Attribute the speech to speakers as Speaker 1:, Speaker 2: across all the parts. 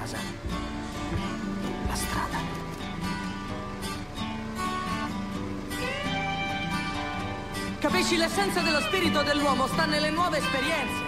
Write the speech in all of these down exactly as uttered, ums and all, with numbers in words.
Speaker 1: casa. La strada. Capisci, l'essenza dello spirito dell'uomo sta nelle nuove esperienze.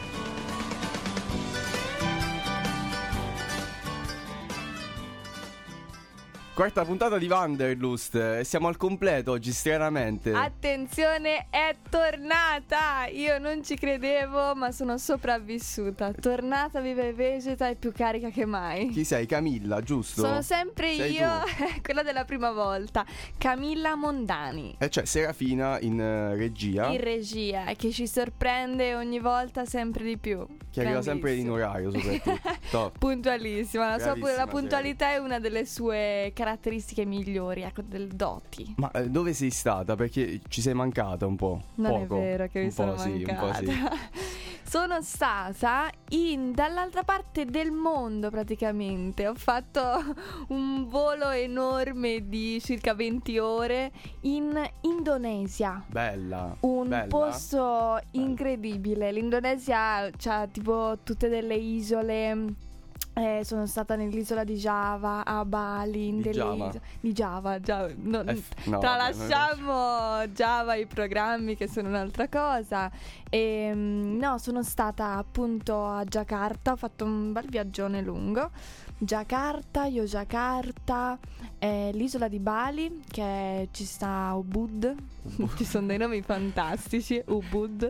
Speaker 2: Quarta puntata di Wanderlust e siamo al completo oggi, stranamente.
Speaker 3: Attenzione, è tornata! Io non ci credevo, ma sono sopravvissuta. Tornata viva e vegeta e più carica che mai.
Speaker 2: Chi sei? Camilla, giusto?
Speaker 3: Sono sempre
Speaker 2: Sei
Speaker 3: io,
Speaker 2: tu.
Speaker 3: quella della prima volta. Camilla Mondani.
Speaker 2: E c'è Serafina in uh, regia.
Speaker 3: In regia, che ci sorprende ogni volta sempre di più.
Speaker 2: Che arriva sempre in orario, soprattutto.
Speaker 3: Puntualissima. La, sua,
Speaker 2: Bravissima,
Speaker 3: la puntualità è una delle sue caratteristiche migliori, ecco, del doti.
Speaker 2: Ma eh, dove sei stata? Perché ci sei mancata un po'.
Speaker 3: Non
Speaker 2: Poco.
Speaker 3: è vero che mi
Speaker 2: un
Speaker 3: sono
Speaker 2: po' sì,
Speaker 3: mancata.
Speaker 2: un po' sì.
Speaker 3: Sono stata in, dall'altra parte del mondo praticamente. Ho fatto un volo enorme di circa venti ore in Indonesia.
Speaker 2: Bella.
Speaker 3: Un
Speaker 2: bella.
Speaker 3: posto incredibile. L'Indonesia ha tipo tutte delle isole. Eh, sono stata nell'isola di Java, a Bali, in
Speaker 2: Di
Speaker 3: delle
Speaker 2: Java?
Speaker 3: isole di Java, Java. No,
Speaker 2: Eh, no,
Speaker 3: tralasciamo Java, i programmi che sono un'altra cosa. E, no, sono stata appunto a Giacarta, ho fatto un bel viaggione lungo. Giacarta, Yogyakarta, eh, l'isola di Bali, che ci sta Ubud, ci sono dei nomi fantastici, Ubud,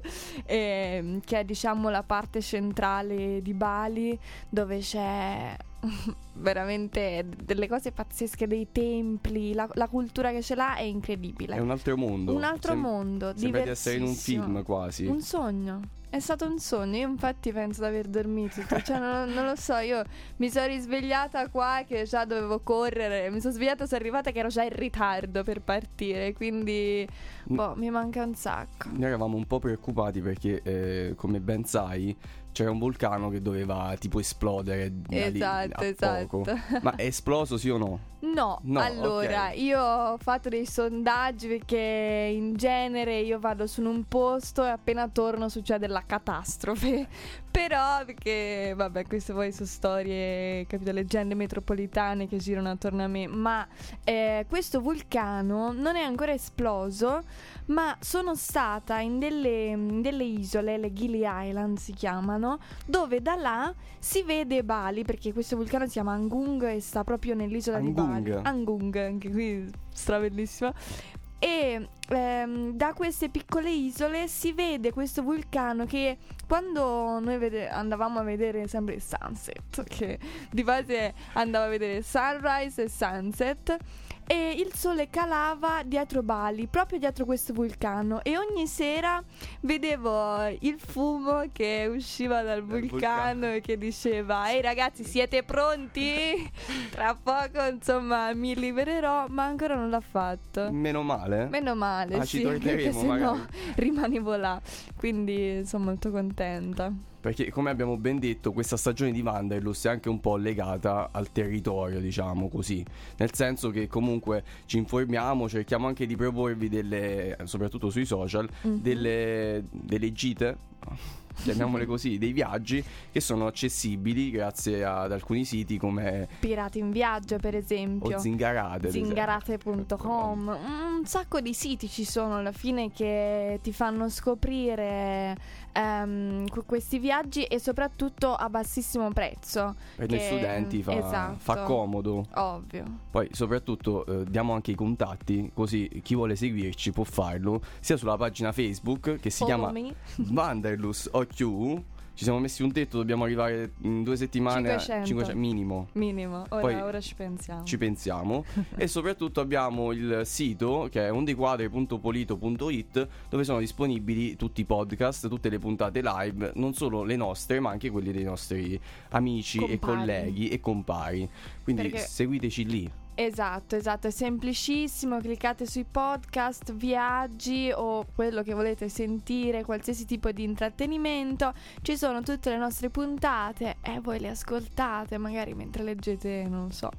Speaker 3: eh, che è diciamo la parte centrale di Bali, dove c'è veramente delle cose pazzesche, dei templi, la, la cultura che ce l'ha è incredibile.
Speaker 2: È un altro mondo.
Speaker 3: Un altro
Speaker 2: Sem-
Speaker 3: mondo,
Speaker 2: Sembra di essere in un
Speaker 3: diversissimo.
Speaker 2: film quasi.
Speaker 3: Un sogno. È stato un sogno, io infatti penso di aver dormito, cioè non, non lo so, io mi sono risvegliata qua che già dovevo correre, mi sono svegliata, sono arrivata che ero già in ritardo per partire, quindi boh, mi manca un sacco.
Speaker 2: Noi eravamo un po' preoccupati perché, eh, come ben sai, c'era un vulcano che doveva tipo esplodere da lì
Speaker 3: Esatto,
Speaker 2: a
Speaker 3: esatto.
Speaker 2: poco. Ma è esploso sì o no?
Speaker 3: No,
Speaker 2: No,
Speaker 3: allora
Speaker 2: ok.
Speaker 3: io ho fatto dei sondaggi perché in genere io vado su un posto e appena torno succede la catastrofe. Però perché vabbè, queste poi sono storie, capito, leggende metropolitane che girano attorno a me. Ma eh, questo vulcano non è ancora esploso, ma sono stata in delle, in delle isole, le Gili Island si chiamano, dove da là si vede Bali, perché questo vulcano si chiama Angung e sta proprio nell'isola
Speaker 2: Angung.
Speaker 3: di Bali. Angung, anche qui strabellissima. E ehm, da queste piccole isole si vede questo vulcano che quando noi vede- andavamo a vedere sempre il sunset, che di base andavo a vedere sunrise e sunset, e il sole calava dietro Bali, proprio dietro questo vulcano, e ogni sera vedevo il fumo che usciva dal vulcano,
Speaker 2: vulcano.
Speaker 3: e che diceva: ehi ragazzi, siete pronti? Tra poco insomma mi libererò, ma ancora non l'ha fatto.
Speaker 2: Meno male.
Speaker 3: Meno male,
Speaker 2: Ah, ci
Speaker 3: sì,
Speaker 2: torneremo,
Speaker 3: perché se no
Speaker 2: magari.
Speaker 3: rimanevo là. Quindi sono molto contenta.
Speaker 2: Perché come abbiamo ben detto, questa stagione di Wanderlust è anche un po' legata al territorio, diciamo così. Nel senso che comunque ci informiamo, cerchiamo anche di proporvi delle, soprattutto sui social,
Speaker 3: Mhm.
Speaker 2: delle, delle gite, chiamiamole così, dei viaggi che sono accessibili grazie ad alcuni siti come
Speaker 3: Pirati in viaggio, per esempio.
Speaker 2: o Zingarate. ad esempio.
Speaker 3: Zingarate punto com. Un sacco di siti ci sono alla fine che ti fanno scoprire ehm, que- questi viaggi, e soprattutto a bassissimo prezzo.
Speaker 2: Per
Speaker 3: che-
Speaker 2: noi studenti fa,
Speaker 3: esatto.
Speaker 2: fa comodo.
Speaker 3: Ovvio.
Speaker 2: Poi soprattutto eh, diamo anche i contatti, così chi vuole seguirci può farlo sia sulla pagina Facebook che si
Speaker 3: Follow
Speaker 2: chiama
Speaker 3: me.
Speaker 2: Wanderlust O Q. Ci siamo messi un tetto, dobbiamo arrivare in due settimane
Speaker 3: cinquecento.
Speaker 2: a cinquecento minimo.
Speaker 3: Minimo. Ora,
Speaker 2: Poi
Speaker 3: ora ci pensiamo.
Speaker 2: Ci pensiamo. E soprattutto abbiamo il sito che è ondequadre punto polito punto it, dove sono disponibili tutti i podcast, tutte le puntate live, non solo le nostre ma anche quelle dei nostri amici e
Speaker 3: Compari.
Speaker 2: colleghi e compari. Quindi
Speaker 3: Perché-
Speaker 2: seguiteci lì.
Speaker 3: Esatto, esatto, è semplicissimo, cliccate sui podcast, viaggi o quello che volete sentire, qualsiasi tipo di intrattenimento, ci sono tutte le nostre puntate e voi le ascoltate magari mentre leggete, non so,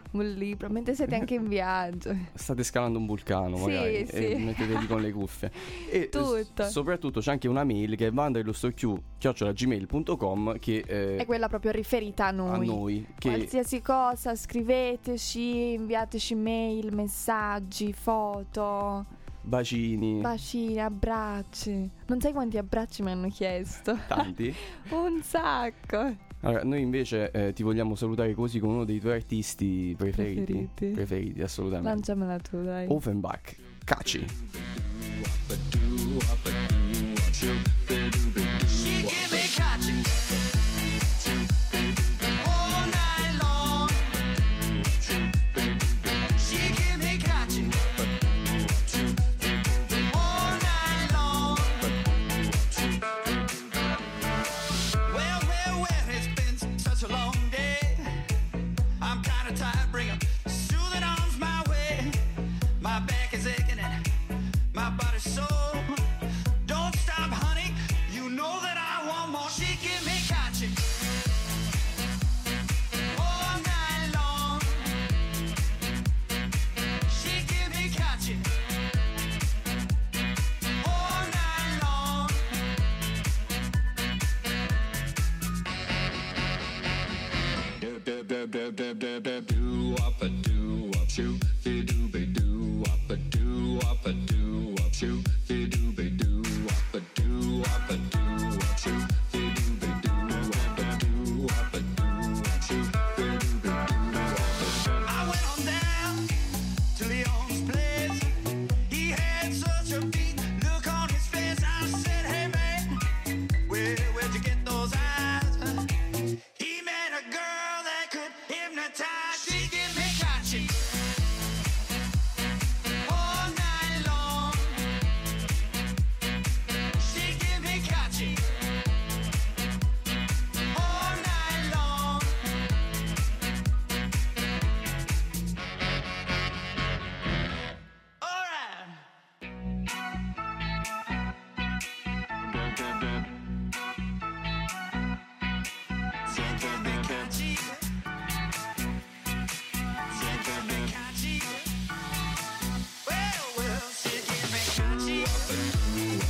Speaker 3: un libro, mentre siete anche in viaggio.
Speaker 2: State scalando un vulcano
Speaker 3: Sì,
Speaker 2: magari
Speaker 3: sì.
Speaker 2: e mettetevi con le cuffie. E
Speaker 3: Tutto.
Speaker 2: s- soprattutto c'è anche una mail che è wanderlustorq chiocciola gmail punto com che eh,
Speaker 3: È quella proprio riferita a noi.
Speaker 2: a noi che
Speaker 3: Qualsiasi cosa, scriveteci, inviateci mail, messaggi, foto,
Speaker 2: bacini
Speaker 3: bacini, abbracci. Non sai quanti abbracci mi hanno chiesto?
Speaker 2: tanti.
Speaker 3: Un sacco.
Speaker 2: Allora, noi invece eh, ti vogliamo salutare così con uno dei tuoi artisti preferiti.
Speaker 3: Preferiti.
Speaker 2: Preferiti, assolutamente.
Speaker 3: Lanciamela tu, dai.
Speaker 2: Offenbach, Caci.
Speaker 4: She give me catching all night long. She give me catching all night long. Well, well, well, it's been such a long day. I'm kinda tired, bring 'em soothing arms my way. My back is aching and my body's sore. Don't stop, honey. You know that I want more. She give me catching all night long. She give me catching all night long. Do do do do do do do do up a do up shoot be do be do up a do up a do up shoot be do be do up a do up a do up shoot be do be do up a do up a do up shoot be do be do up a. I went on down to Leon's place. He had such a beat look on his face. I said, hey man, where where'd you get those eyes? He met a girl that could hypnotize. She give me catching all night long. She give me catching all night long. All right. She give me catchy. She give me catchy. Well, well, she give me catchy.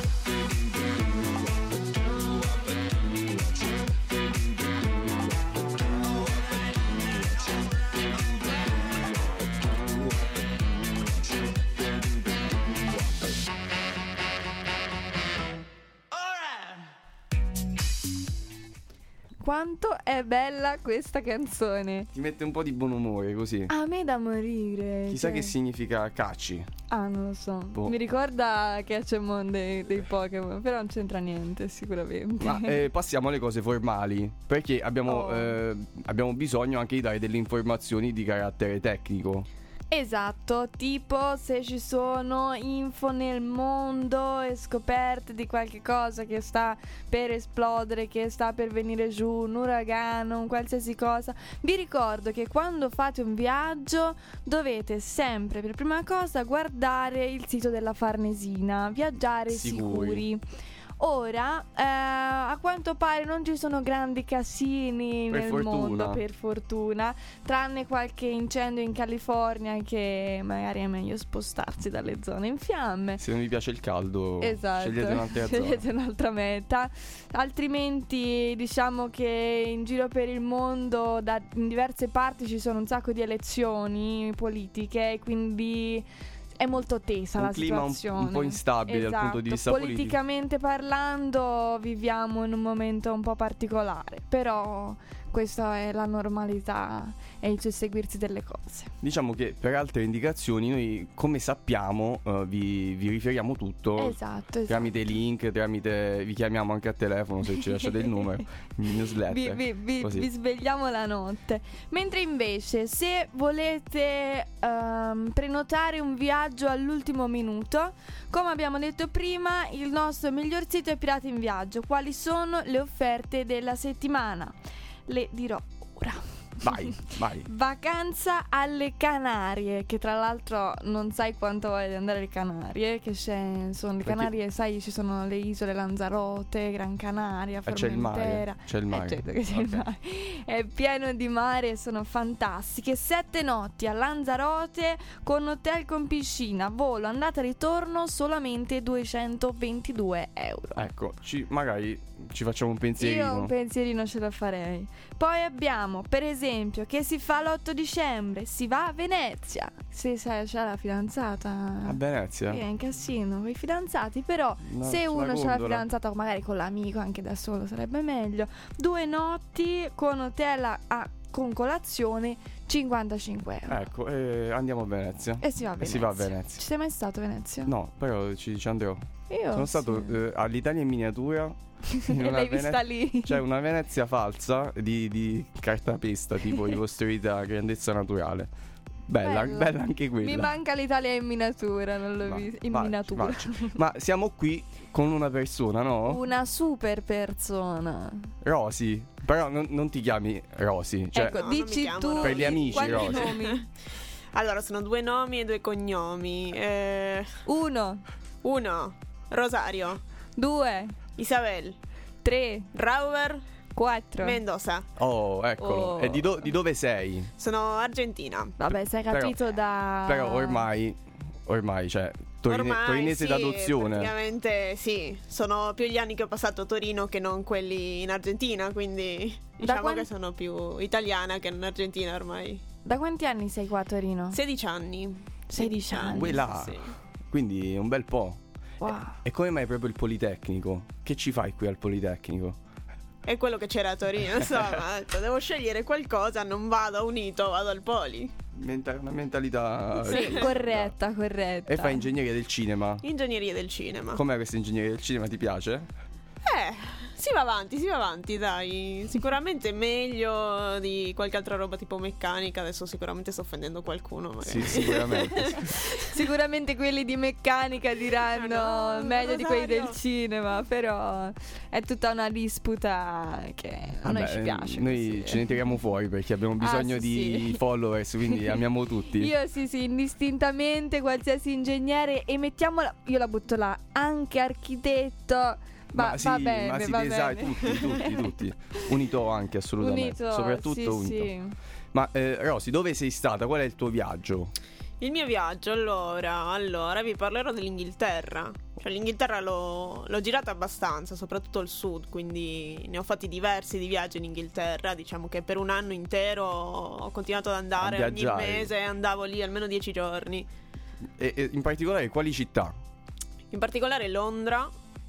Speaker 4: All right.
Speaker 3: Quanto è bella questa canzone.
Speaker 2: Ti mette un po' di buon umore così.
Speaker 3: A me da morire.
Speaker 2: Chissà
Speaker 3: cioè.
Speaker 2: che significa Caci.
Speaker 3: Ah, non lo so.
Speaker 2: Boh.
Speaker 3: Mi ricorda Catchemon dei, dei Pokémon, però non c'entra niente, sicuramente.
Speaker 2: Ma eh, passiamo alle cose formali, perché abbiamo,
Speaker 3: Oh.
Speaker 2: eh, abbiamo bisogno anche di dare delle informazioni di carattere tecnico.
Speaker 3: Esatto, tipo se ci sono info nel mondo e scoperte di qualche cosa che sta per esplodere, che sta per venire giù, un uragano, un qualsiasi cosa. Vi ricordo che quando fate un viaggio dovete sempre per prima cosa guardare il sito della Farnesina, viaggiare
Speaker 2: Sicuri.
Speaker 3: sicuri. Ora, eh, a quanto pare non ci sono grandi casini
Speaker 2: Per
Speaker 3: nel
Speaker 2: fortuna.
Speaker 3: mondo, per fortuna, tranne qualche incendio in California che magari è meglio spostarsi dalle zone in fiamme.
Speaker 2: Se non vi piace il caldo,
Speaker 3: Esatto,
Speaker 2: scegliete un'altra zona.
Speaker 3: scegliete un'altra meta. Altrimenti diciamo che in giro per il mondo, da, in diverse parti ci sono un sacco di elezioni politiche, quindi è molto tesa
Speaker 2: Un
Speaker 3: la
Speaker 2: clima un-
Speaker 3: situazione.
Speaker 2: un po' instabile dal
Speaker 3: Esatto.
Speaker 2: punto di vista politico.
Speaker 3: Politicamente parlando viviamo in un momento un po' particolare, però questa è la normalità e il susseguirsi delle cose.
Speaker 2: Diciamo che per altre indicazioni noi, come sappiamo, eh, vi, vi riferiamo tutto
Speaker 3: Esatto, esatto.
Speaker 2: tramite link, tramite vi chiamiamo anche a telefono se ci lasciate il numero, in newsletter.
Speaker 3: Vi, vi- vi-
Speaker 2: così.
Speaker 3: vi svegliamo la notte. Mentre invece se volete ehm, prenotare un viaggio all'ultimo minuto, come abbiamo detto prima, il nostro miglior sito è Pirati in Viaggio. Quali sono le offerte della settimana? Le dirò ora.
Speaker 2: Vai, vai.
Speaker 3: Vacanza alle Canarie, che tra l'altro non sai quanto voglio andare alle Canarie, che c'è, sono le
Speaker 2: Perché-
Speaker 3: Canarie, sai, ci sono le isole Lanzarote, Gran Canaria,
Speaker 2: Eh, c'è il mare,
Speaker 3: Formentera.
Speaker 2: c'è il mare.
Speaker 3: Eh, certo che c'è il
Speaker 2: Ok.
Speaker 3: mare. È pieno di mare, sono fantastiche. Sette notti a Lanzarote con hotel con piscina, volo andata e ritorno solamente duecentoventidue euro.
Speaker 2: Ecco, ci, magari ci facciamo un pensierino.
Speaker 3: Io un pensierino ce la farei. Poi abbiamo, per esempio, che si fa l'otto dicembre, si va a Venezia. Se c'è c'è la fidanzata.
Speaker 2: A Venezia?
Speaker 3: Sì, è in casino con i fidanzati, però
Speaker 2: No,
Speaker 3: se
Speaker 2: sulla
Speaker 3: uno c'ha la
Speaker 2: gondola.
Speaker 3: fidanzata o magari con l'amico, anche da solo sarebbe meglio. Due notti con hotel a, a- con colazione cinquantacinque euro.
Speaker 2: Ecco, eh, andiamo a Venezia.
Speaker 3: E si va a
Speaker 2: E
Speaker 3: Venezia.
Speaker 2: si va a Venezia.
Speaker 3: Ci sei mai stato a Venezia?
Speaker 2: No, però ci, ci andrò.
Speaker 3: Io
Speaker 2: Sono stato
Speaker 3: sì.
Speaker 2: eh, all'Italia in miniatura. in
Speaker 3: E
Speaker 2: una
Speaker 3: l'hai vista
Speaker 2: Vene-
Speaker 3: lì.
Speaker 2: C'è una Venezia falsa di, di cartapesta, tipo di costruita grandezza naturale. Bella,
Speaker 3: Bello.
Speaker 2: bella anche quella.
Speaker 3: Mi manca l'Italia in miniatura, non l'ho
Speaker 2: Ma-
Speaker 3: vista. In
Speaker 2: vai,
Speaker 3: miniatura.
Speaker 2: vai. Ma siamo qui con una persona, no?
Speaker 3: Una super persona.
Speaker 2: Rosy. Però non, non ti chiami Rosy. Cioè,
Speaker 3: ecco,
Speaker 5: no, non mi
Speaker 3: dici
Speaker 5: chiamo
Speaker 3: tu
Speaker 5: Rosy.
Speaker 2: Per gli amici,
Speaker 3: quanti
Speaker 2: Rosy.
Speaker 3: nomi?
Speaker 5: Allora, sono due nomi e due cognomi. Eh,
Speaker 3: Uno,
Speaker 5: uno, Rosario,
Speaker 3: due,
Speaker 5: Isabel,
Speaker 3: tre,
Speaker 5: Rauber,
Speaker 3: quattro.
Speaker 5: Mendoza.
Speaker 2: oh, eccolo.
Speaker 3: Oh.
Speaker 2: E di, do- di dove sei?
Speaker 5: Sono argentina.
Speaker 3: Vabbè, sei
Speaker 2: Però-
Speaker 3: capito da...
Speaker 2: Però ormai, ormai, cioè, torine-
Speaker 5: Ormai
Speaker 2: torinese
Speaker 5: sì,
Speaker 2: d'adozione.
Speaker 5: praticamente sì. Sono più gli anni che ho passato a Torino che non quelli in Argentina, quindi diciamo
Speaker 3: quan-
Speaker 5: che sono più italiana che in Argentina ormai.
Speaker 3: Da quanti anni sei qua a Torino?
Speaker 5: sedici anni.
Speaker 3: sedici anni.
Speaker 2: Uè là.
Speaker 5: Sì.
Speaker 2: Quindi un bel po'.
Speaker 3: Wow.
Speaker 2: E come mai proprio il Politecnico? Che ci fai qui al Politecnico?
Speaker 5: È quello che c'era a Torino, insomma, ho detto, devo scegliere qualcosa, non vado unito, vado al Poli.
Speaker 2: Menta- una mentalità...
Speaker 5: Sì.
Speaker 3: Corretta, corretta.
Speaker 2: E fai ingegneria del cinema.
Speaker 5: Ingegneria del cinema.
Speaker 2: Com'è questa ingegneria del cinema? Ti piace?
Speaker 5: Eh, si va avanti, si va avanti, dai. Sicuramente meglio di qualche altra roba tipo meccanica. Adesso sicuramente sto offendendo qualcuno, magari.
Speaker 2: Sì, sicuramente.
Speaker 3: Sicuramente quelli di meccanica diranno
Speaker 5: Ah, no,
Speaker 3: meglio di quelli del
Speaker 5: Rosario.
Speaker 3: cinema, però è tutta una disputa che a noi
Speaker 2: Vabbè,
Speaker 3: ci piace.
Speaker 2: Noi
Speaker 3: così.
Speaker 2: ce ne tiriamo fuori perché abbiamo bisogno
Speaker 3: Ah, sì,
Speaker 2: di
Speaker 3: sì.
Speaker 2: followers, quindi amiamo tutti.
Speaker 3: Io sì, sì, indistintamente qualsiasi ingegnere e mettiamola, io la butto là, anche architetto. Va,
Speaker 2: ma sì,
Speaker 3: va bene,
Speaker 2: ma sì,
Speaker 3: va
Speaker 2: sai,
Speaker 3: bene.
Speaker 2: tutti, tutti, tutti. Unito anche, assolutamente.
Speaker 3: Unito,
Speaker 2: Soprattutto
Speaker 3: sì,
Speaker 2: unito.
Speaker 3: sì.
Speaker 2: Ma eh, Rosy, dove sei stata? Qual è il tuo viaggio?
Speaker 5: Il mio viaggio, allora, allora vi parlerò dell'Inghilterra. Cioè, l'Inghilterra l'ho, l'ho girata abbastanza, soprattutto il sud, quindi ne ho fatti diversi di viaggi in Inghilterra. Diciamo che per un anno intero ho continuato ad andare,
Speaker 2: A
Speaker 5: ogni
Speaker 2: viaggiare.
Speaker 5: mese andavo lì almeno dieci giorni.
Speaker 2: E, e in particolare quali città?
Speaker 5: In particolare Londra,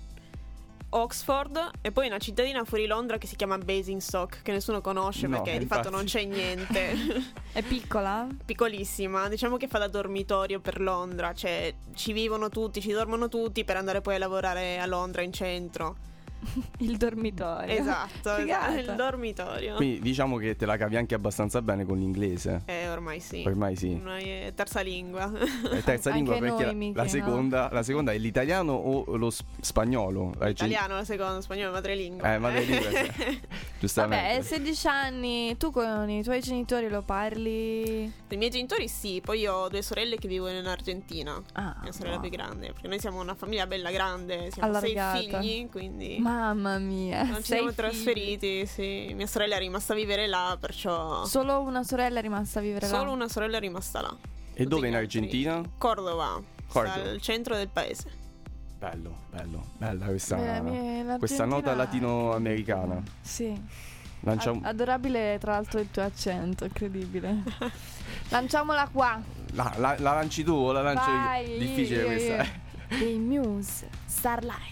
Speaker 5: Oxford e poi una cittadina fuori Londra che si chiama Basingstoke, che nessuno conosce
Speaker 2: No,
Speaker 5: perché di
Speaker 2: infatti.
Speaker 5: fatto non c'è niente.
Speaker 3: È piccola?
Speaker 5: Piccolissima, diciamo che fa da dormitorio per Londra, cioè ci vivono tutti, ci dormono tutti per andare poi a lavorare a Londra in centro.
Speaker 3: Il dormitorio.
Speaker 5: Esatto,
Speaker 3: Figata.
Speaker 5: esatto, il dormitorio.
Speaker 2: Quindi diciamo che te la cavi anche abbastanza bene con l'inglese.
Speaker 5: Eh, ormai sì.
Speaker 2: Ormai sì.
Speaker 5: Una è terza lingua.
Speaker 2: È terza
Speaker 3: Anche
Speaker 2: lingua perché
Speaker 3: noi,
Speaker 2: la-
Speaker 3: mica,
Speaker 2: la,
Speaker 3: no?
Speaker 2: seconda, la seconda è l'italiano o lo s- spagnolo? Eh, ci-
Speaker 5: Italiano, la seconda, spagnolo, madrelingua.
Speaker 2: Eh, madrelingua, sì. Giustamente.
Speaker 3: Vabbè, sedici anni, tu con i tuoi genitori lo parli?
Speaker 5: I miei genitori sì, poi ho due sorelle che vivono in Argentina.
Speaker 3: Ah,
Speaker 5: Mia sorella
Speaker 3: wow.
Speaker 5: più grande, perché noi siamo una famiglia bella grande, siamo
Speaker 3: Allargata.
Speaker 5: sei figli, quindi
Speaker 3: Mamma mia.
Speaker 5: non ci
Speaker 3: sei
Speaker 5: siamo
Speaker 3: figli.
Speaker 5: trasferiti, sì. Mia sorella è rimasta a vivere là, perciò
Speaker 3: Solo una sorella è rimasta a vivere là.
Speaker 5: solo una sorella è rimasta là.
Speaker 2: E
Speaker 5: Tutti
Speaker 2: dove
Speaker 5: gli
Speaker 2: in
Speaker 5: altri-
Speaker 2: Argentina?
Speaker 5: Cordova,
Speaker 2: Cordova.
Speaker 5: sta al centro del paese.
Speaker 2: Bello, bello, bella questa,
Speaker 3: Beh, mia-
Speaker 2: questa
Speaker 3: l'Argentina-
Speaker 2: nota latinoamericana.
Speaker 3: Sì.
Speaker 2: Lanciamo,
Speaker 3: Ad- adorabile tra l'altro il tuo accento, incredibile. Lanciamola qua.
Speaker 2: la, la- la lanci tu o la lancio
Speaker 3: Vai,
Speaker 2: io? Difficile
Speaker 3: io,
Speaker 2: questa.
Speaker 3: io.
Speaker 2: eh.
Speaker 3: Dei Muse, Starlight.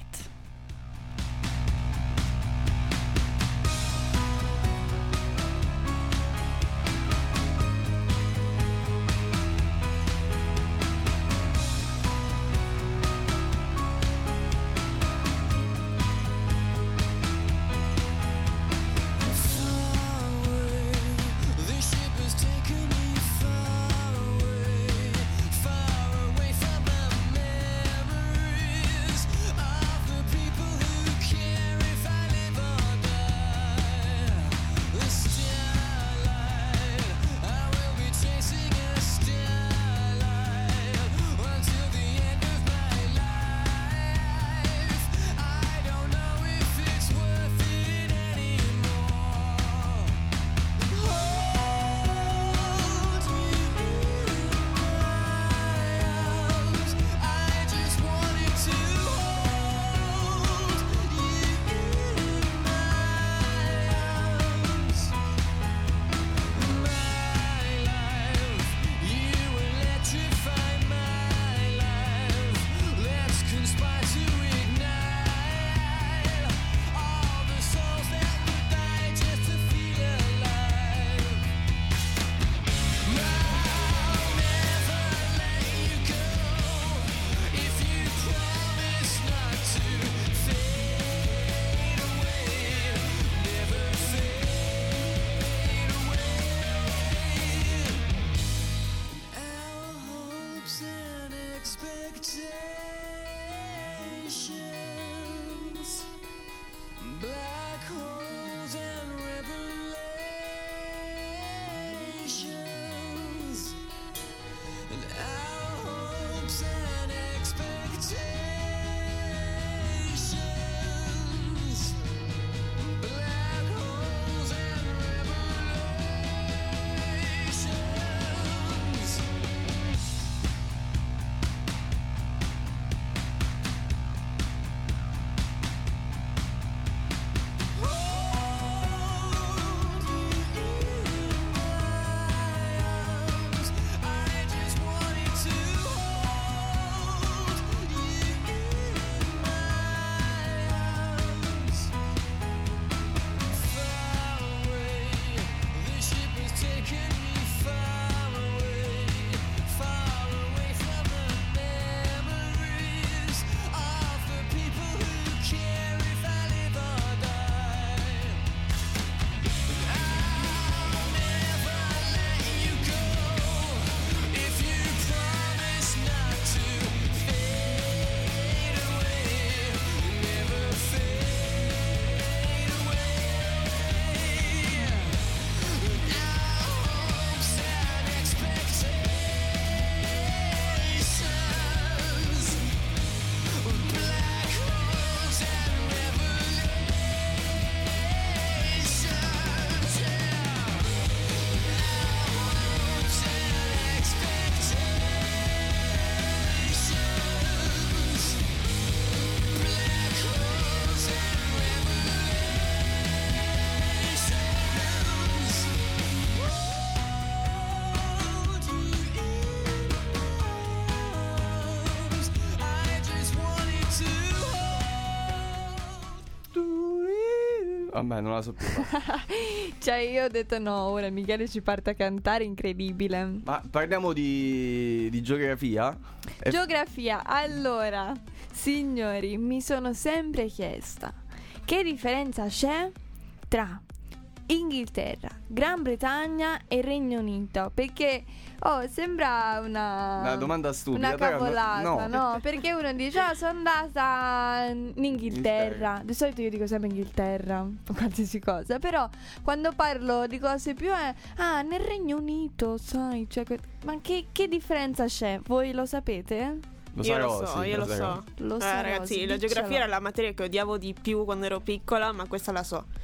Speaker 6: This ship has taken me far away, far away from the memories of the
Speaker 2: Vabbè, non la so più fare.
Speaker 3: Cioè io ho detto no, ora Michele ci parte a cantare, incredibile.
Speaker 2: Ma parliamo di, di geografia? E-
Speaker 3: Geografia, allora, signori, mi sono sempre chiesta che differenza c'è tra Inghilterra, Gran Bretagna e Regno Unito, perché oh, sembra una
Speaker 2: Una domanda stupida,
Speaker 3: una
Speaker 2: però no-
Speaker 3: cavolata,
Speaker 2: no.
Speaker 3: no. Perché uno dice ah, sono andata in Inghilterra.
Speaker 2: Inghilterra.
Speaker 3: Di solito io dico sempre Inghilterra, qualsiasi cosa, però quando parlo di cose più è ah, nel Regno Unito, sai, cioè, que- ma che, che differenza c'è? Voi lo sapete?
Speaker 2: Lo
Speaker 5: io
Speaker 2: sa
Speaker 5: lo so,
Speaker 2: Rosy,
Speaker 5: io lo
Speaker 2: sa
Speaker 5: so.
Speaker 3: Lo
Speaker 5: Eh,
Speaker 3: so,
Speaker 5: ragazzi,
Speaker 3: Rosy,
Speaker 5: la geografia
Speaker 3: diccelo.
Speaker 5: era la materia che odiavo di più quando ero piccola, ma questa la so.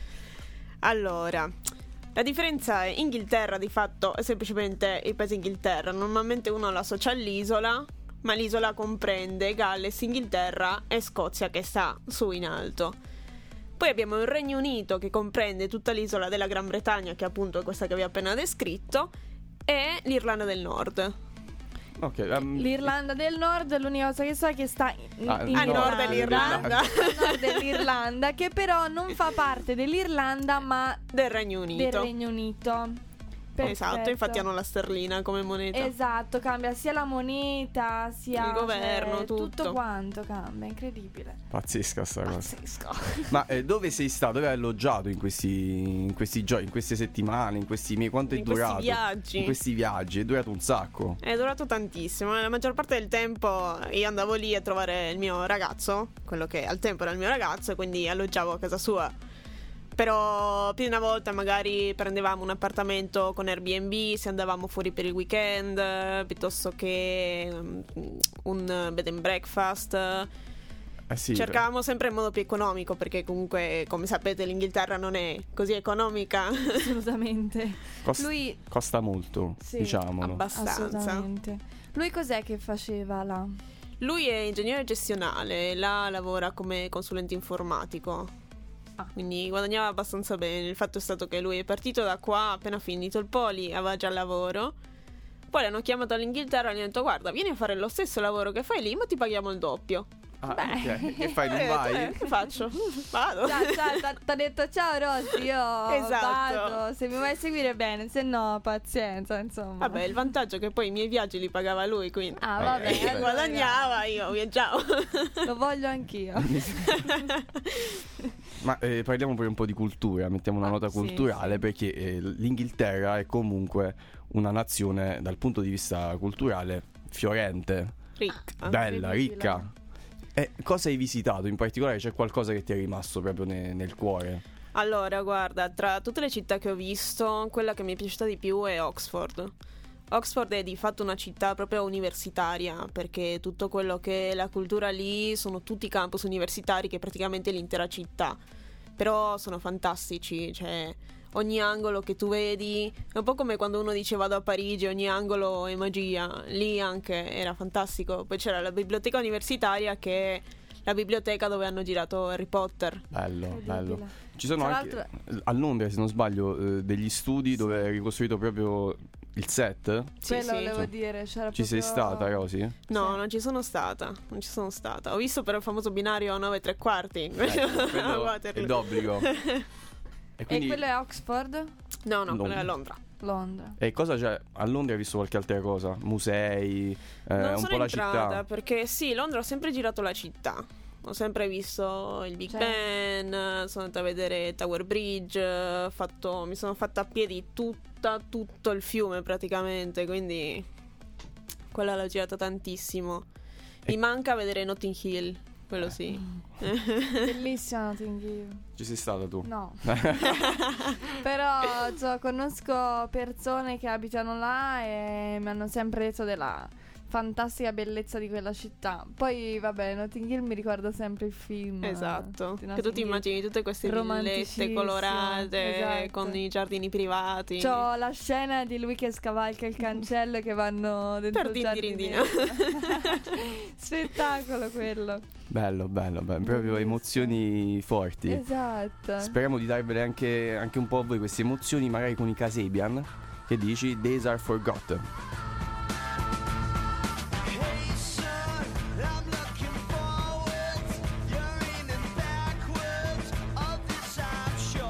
Speaker 5: Allora, la differenza è Inghilterra di fatto è semplicemente il paese Inghilterra. Normalmente uno lo associa all'isola, ma l'isola comprende Galles, Inghilterra e Scozia che sta su in alto. Poi abbiamo il Regno Unito che comprende tutta l'isola della Gran Bretagna, che appunto è questa che vi ho appena descritto, e l'Irlanda del Nord.
Speaker 2: Ok, ehm,
Speaker 3: L'Irlanda del Nord, l'unica cosa che so è che sta in,
Speaker 2: Ah,
Speaker 3: in
Speaker 5: a nord
Speaker 3: Irlanda,
Speaker 5: dell'Irlanda.
Speaker 3: a nord dell'Irlanda, che però non fa parte dell'Irlanda ma
Speaker 5: Del Regno Unito.
Speaker 3: del Regno Unito.
Speaker 5: Esatto,
Speaker 3: Perfetto.
Speaker 5: infatti hanno la sterlina come moneta.
Speaker 3: Esatto, cambia sia la moneta, sia
Speaker 5: Il governo,
Speaker 3: cioè,
Speaker 5: tutto.
Speaker 3: tutto quanto cambia, incredibile.
Speaker 2: pazzesca sta cosa.
Speaker 3: Pazzesco.
Speaker 2: Ma eh, dove sei stato? Dove hai alloggiato in questi, in questi giorni, in queste settimane, in questi mesi? Quanto è
Speaker 5: In questi
Speaker 2: durato?
Speaker 5: viaggi.
Speaker 2: In questi viaggi, è durato un sacco.
Speaker 5: È durato tantissimo. La maggior parte del tempo io andavo lì a trovare il mio ragazzo, quello che al tempo era il mio ragazzo, e quindi alloggiavo a casa sua. Però più di una volta magari prendevamo un appartamento con Airbnb, se andavamo fuori per il weekend, eh, piuttosto che mm, un bed and breakfast.
Speaker 2: Eh sì,
Speaker 5: Cercavamo sempre il modo più economico, perché comunque, come sapete, l'Inghilterra non è così economica.
Speaker 3: Assolutamente.
Speaker 2: cost-
Speaker 3: Lui
Speaker 2: costa molto,
Speaker 3: Sì,
Speaker 2: diciamolo.
Speaker 5: Abbastanza.
Speaker 3: assolutamente. Lui cos'è che faceva là?
Speaker 5: Lui è ingegnere gestionale, là lavora come consulente informatico.
Speaker 3: Ah.
Speaker 5: Quindi guadagnava abbastanza bene. Il fatto è stato che lui è partito da qua, appena finito il poli, aveva già lavoro. Poi l'hanno chiamato all'Inghilterra e gli hanno detto: guarda, vieni a fare lo stesso lavoro che fai lì, ma ti paghiamo il doppio.
Speaker 2: Ah,
Speaker 3: Beh.
Speaker 2: ok. Che fai, non
Speaker 5: Eh,
Speaker 2: vai?
Speaker 5: eh, che faccio? Vado.
Speaker 3: Ti ha detto ciao Rosy, io
Speaker 5: Esatto.
Speaker 3: vado, se mi vuoi seguire bene, se no pazienza, insomma.
Speaker 5: Vabbè, il vantaggio è che poi i miei viaggi li pagava lui, quindi
Speaker 3: Ah, vabbè,
Speaker 2: Eh,
Speaker 3: allora,
Speaker 5: guadagnava, io viaggiavo.
Speaker 3: Lo voglio anch'io.
Speaker 2: Ma eh, parliamo poi un po' di cultura, mettiamo una
Speaker 3: Ah,
Speaker 2: nota
Speaker 3: sì,
Speaker 2: culturale
Speaker 3: sì.
Speaker 2: perché eh, l'Inghilterra è comunque una nazione dal punto di vista culturale fiorente,
Speaker 5: Ricca.
Speaker 2: bella,
Speaker 3: incredibile.
Speaker 2: ricca. E cosa hai visitato in particolare? C'è qualcosa che ti è rimasto proprio ne- nel cuore?
Speaker 5: Allora, guarda, tra tutte le città che ho visto, quella che mi è piaciuta di più è Oxford. Oxford è di fatto una città proprio universitaria, perché tutto quello che è la cultura lì sono tutti campus universitari, che è praticamente l'intera città. Però sono fantastici, cioè ogni angolo che tu vedi è un po' come quando uno dice vado a Parigi, ogni angolo è magia. Lì anche era fantastico. Poi c'era la biblioteca universitaria, che è la biblioteca dove hanno girato Harry Potter.
Speaker 2: Bello,
Speaker 3: Incredibile.
Speaker 2: bello. Ci sono
Speaker 3: Tra
Speaker 2: anche
Speaker 3: l'altro-
Speaker 2: a Londra, se non sbaglio, eh, degli studi dove è ricostruito proprio il set.
Speaker 5: Sì,
Speaker 3: Quello
Speaker 5: sì.
Speaker 3: volevo dire, c'era
Speaker 2: Ci sei
Speaker 3: proprio-
Speaker 2: stata, Rosy?
Speaker 5: No,
Speaker 3: Sì.
Speaker 5: non ci sono stata, non ci sono stata. Ho visto però il famoso binario nove e tre quarti.
Speaker 2: Ecco,
Speaker 5: a
Speaker 2: quello
Speaker 5: Waterloo.
Speaker 2: è d'obbligo. E
Speaker 3: E
Speaker 2: quindi
Speaker 3: quello è Oxford?
Speaker 5: No, no, quella
Speaker 2: Londra.
Speaker 5: è Londra.
Speaker 3: Londra.
Speaker 2: e cosa c'è? A Londra hai visto qualche altra cosa? Musei, eh,
Speaker 5: non
Speaker 2: un
Speaker 5: sono
Speaker 2: po' la
Speaker 5: entrata
Speaker 2: città.
Speaker 5: perché sì, Londra ho sempre girato la città. Ho sempre visto il Big
Speaker 3: Cioè-
Speaker 5: Ben, sono andata a vedere Tower Bridge, ho fatto- mi sono fatta a piedi tutta, tutto il fiume praticamente, quindi quella l'ho girata tantissimo. Mi manca vedere Notting Hill, quello sì.
Speaker 3: Bellissima Notting Hill.
Speaker 2: Ci sei stata tu?
Speaker 3: No. Però cioè, conosco persone che abitano là e mi hanno sempre detto della fantastica bellezza di quella città. Poi vabbè, Notting Hill mi ricorda sempre il film.
Speaker 5: Esatto,
Speaker 3: di
Speaker 5: che tu
Speaker 3: Notting
Speaker 5: ti
Speaker 3: Hill.
Speaker 5: immagini tutte queste villette
Speaker 3: Romanticissimo,
Speaker 5: colorate
Speaker 3: esatto.
Speaker 5: con i giardini privati.
Speaker 3: C'ho la scena di lui che scavalca il cancello e che vanno dentro
Speaker 5: Per
Speaker 3: il
Speaker 5: dindirindina.
Speaker 3: giardinetto. Spettacolo quello.
Speaker 2: Bello, bello, bello. Proprio emozioni forti.
Speaker 3: Esatto.
Speaker 2: Speriamo di darvele anche, anche un po' a voi queste emozioni, magari con i Kasabian. Che dici? Days are forgotten.
Speaker 6: Hey son, I'm looking forwards. You're in and backwards of this, I'm sure.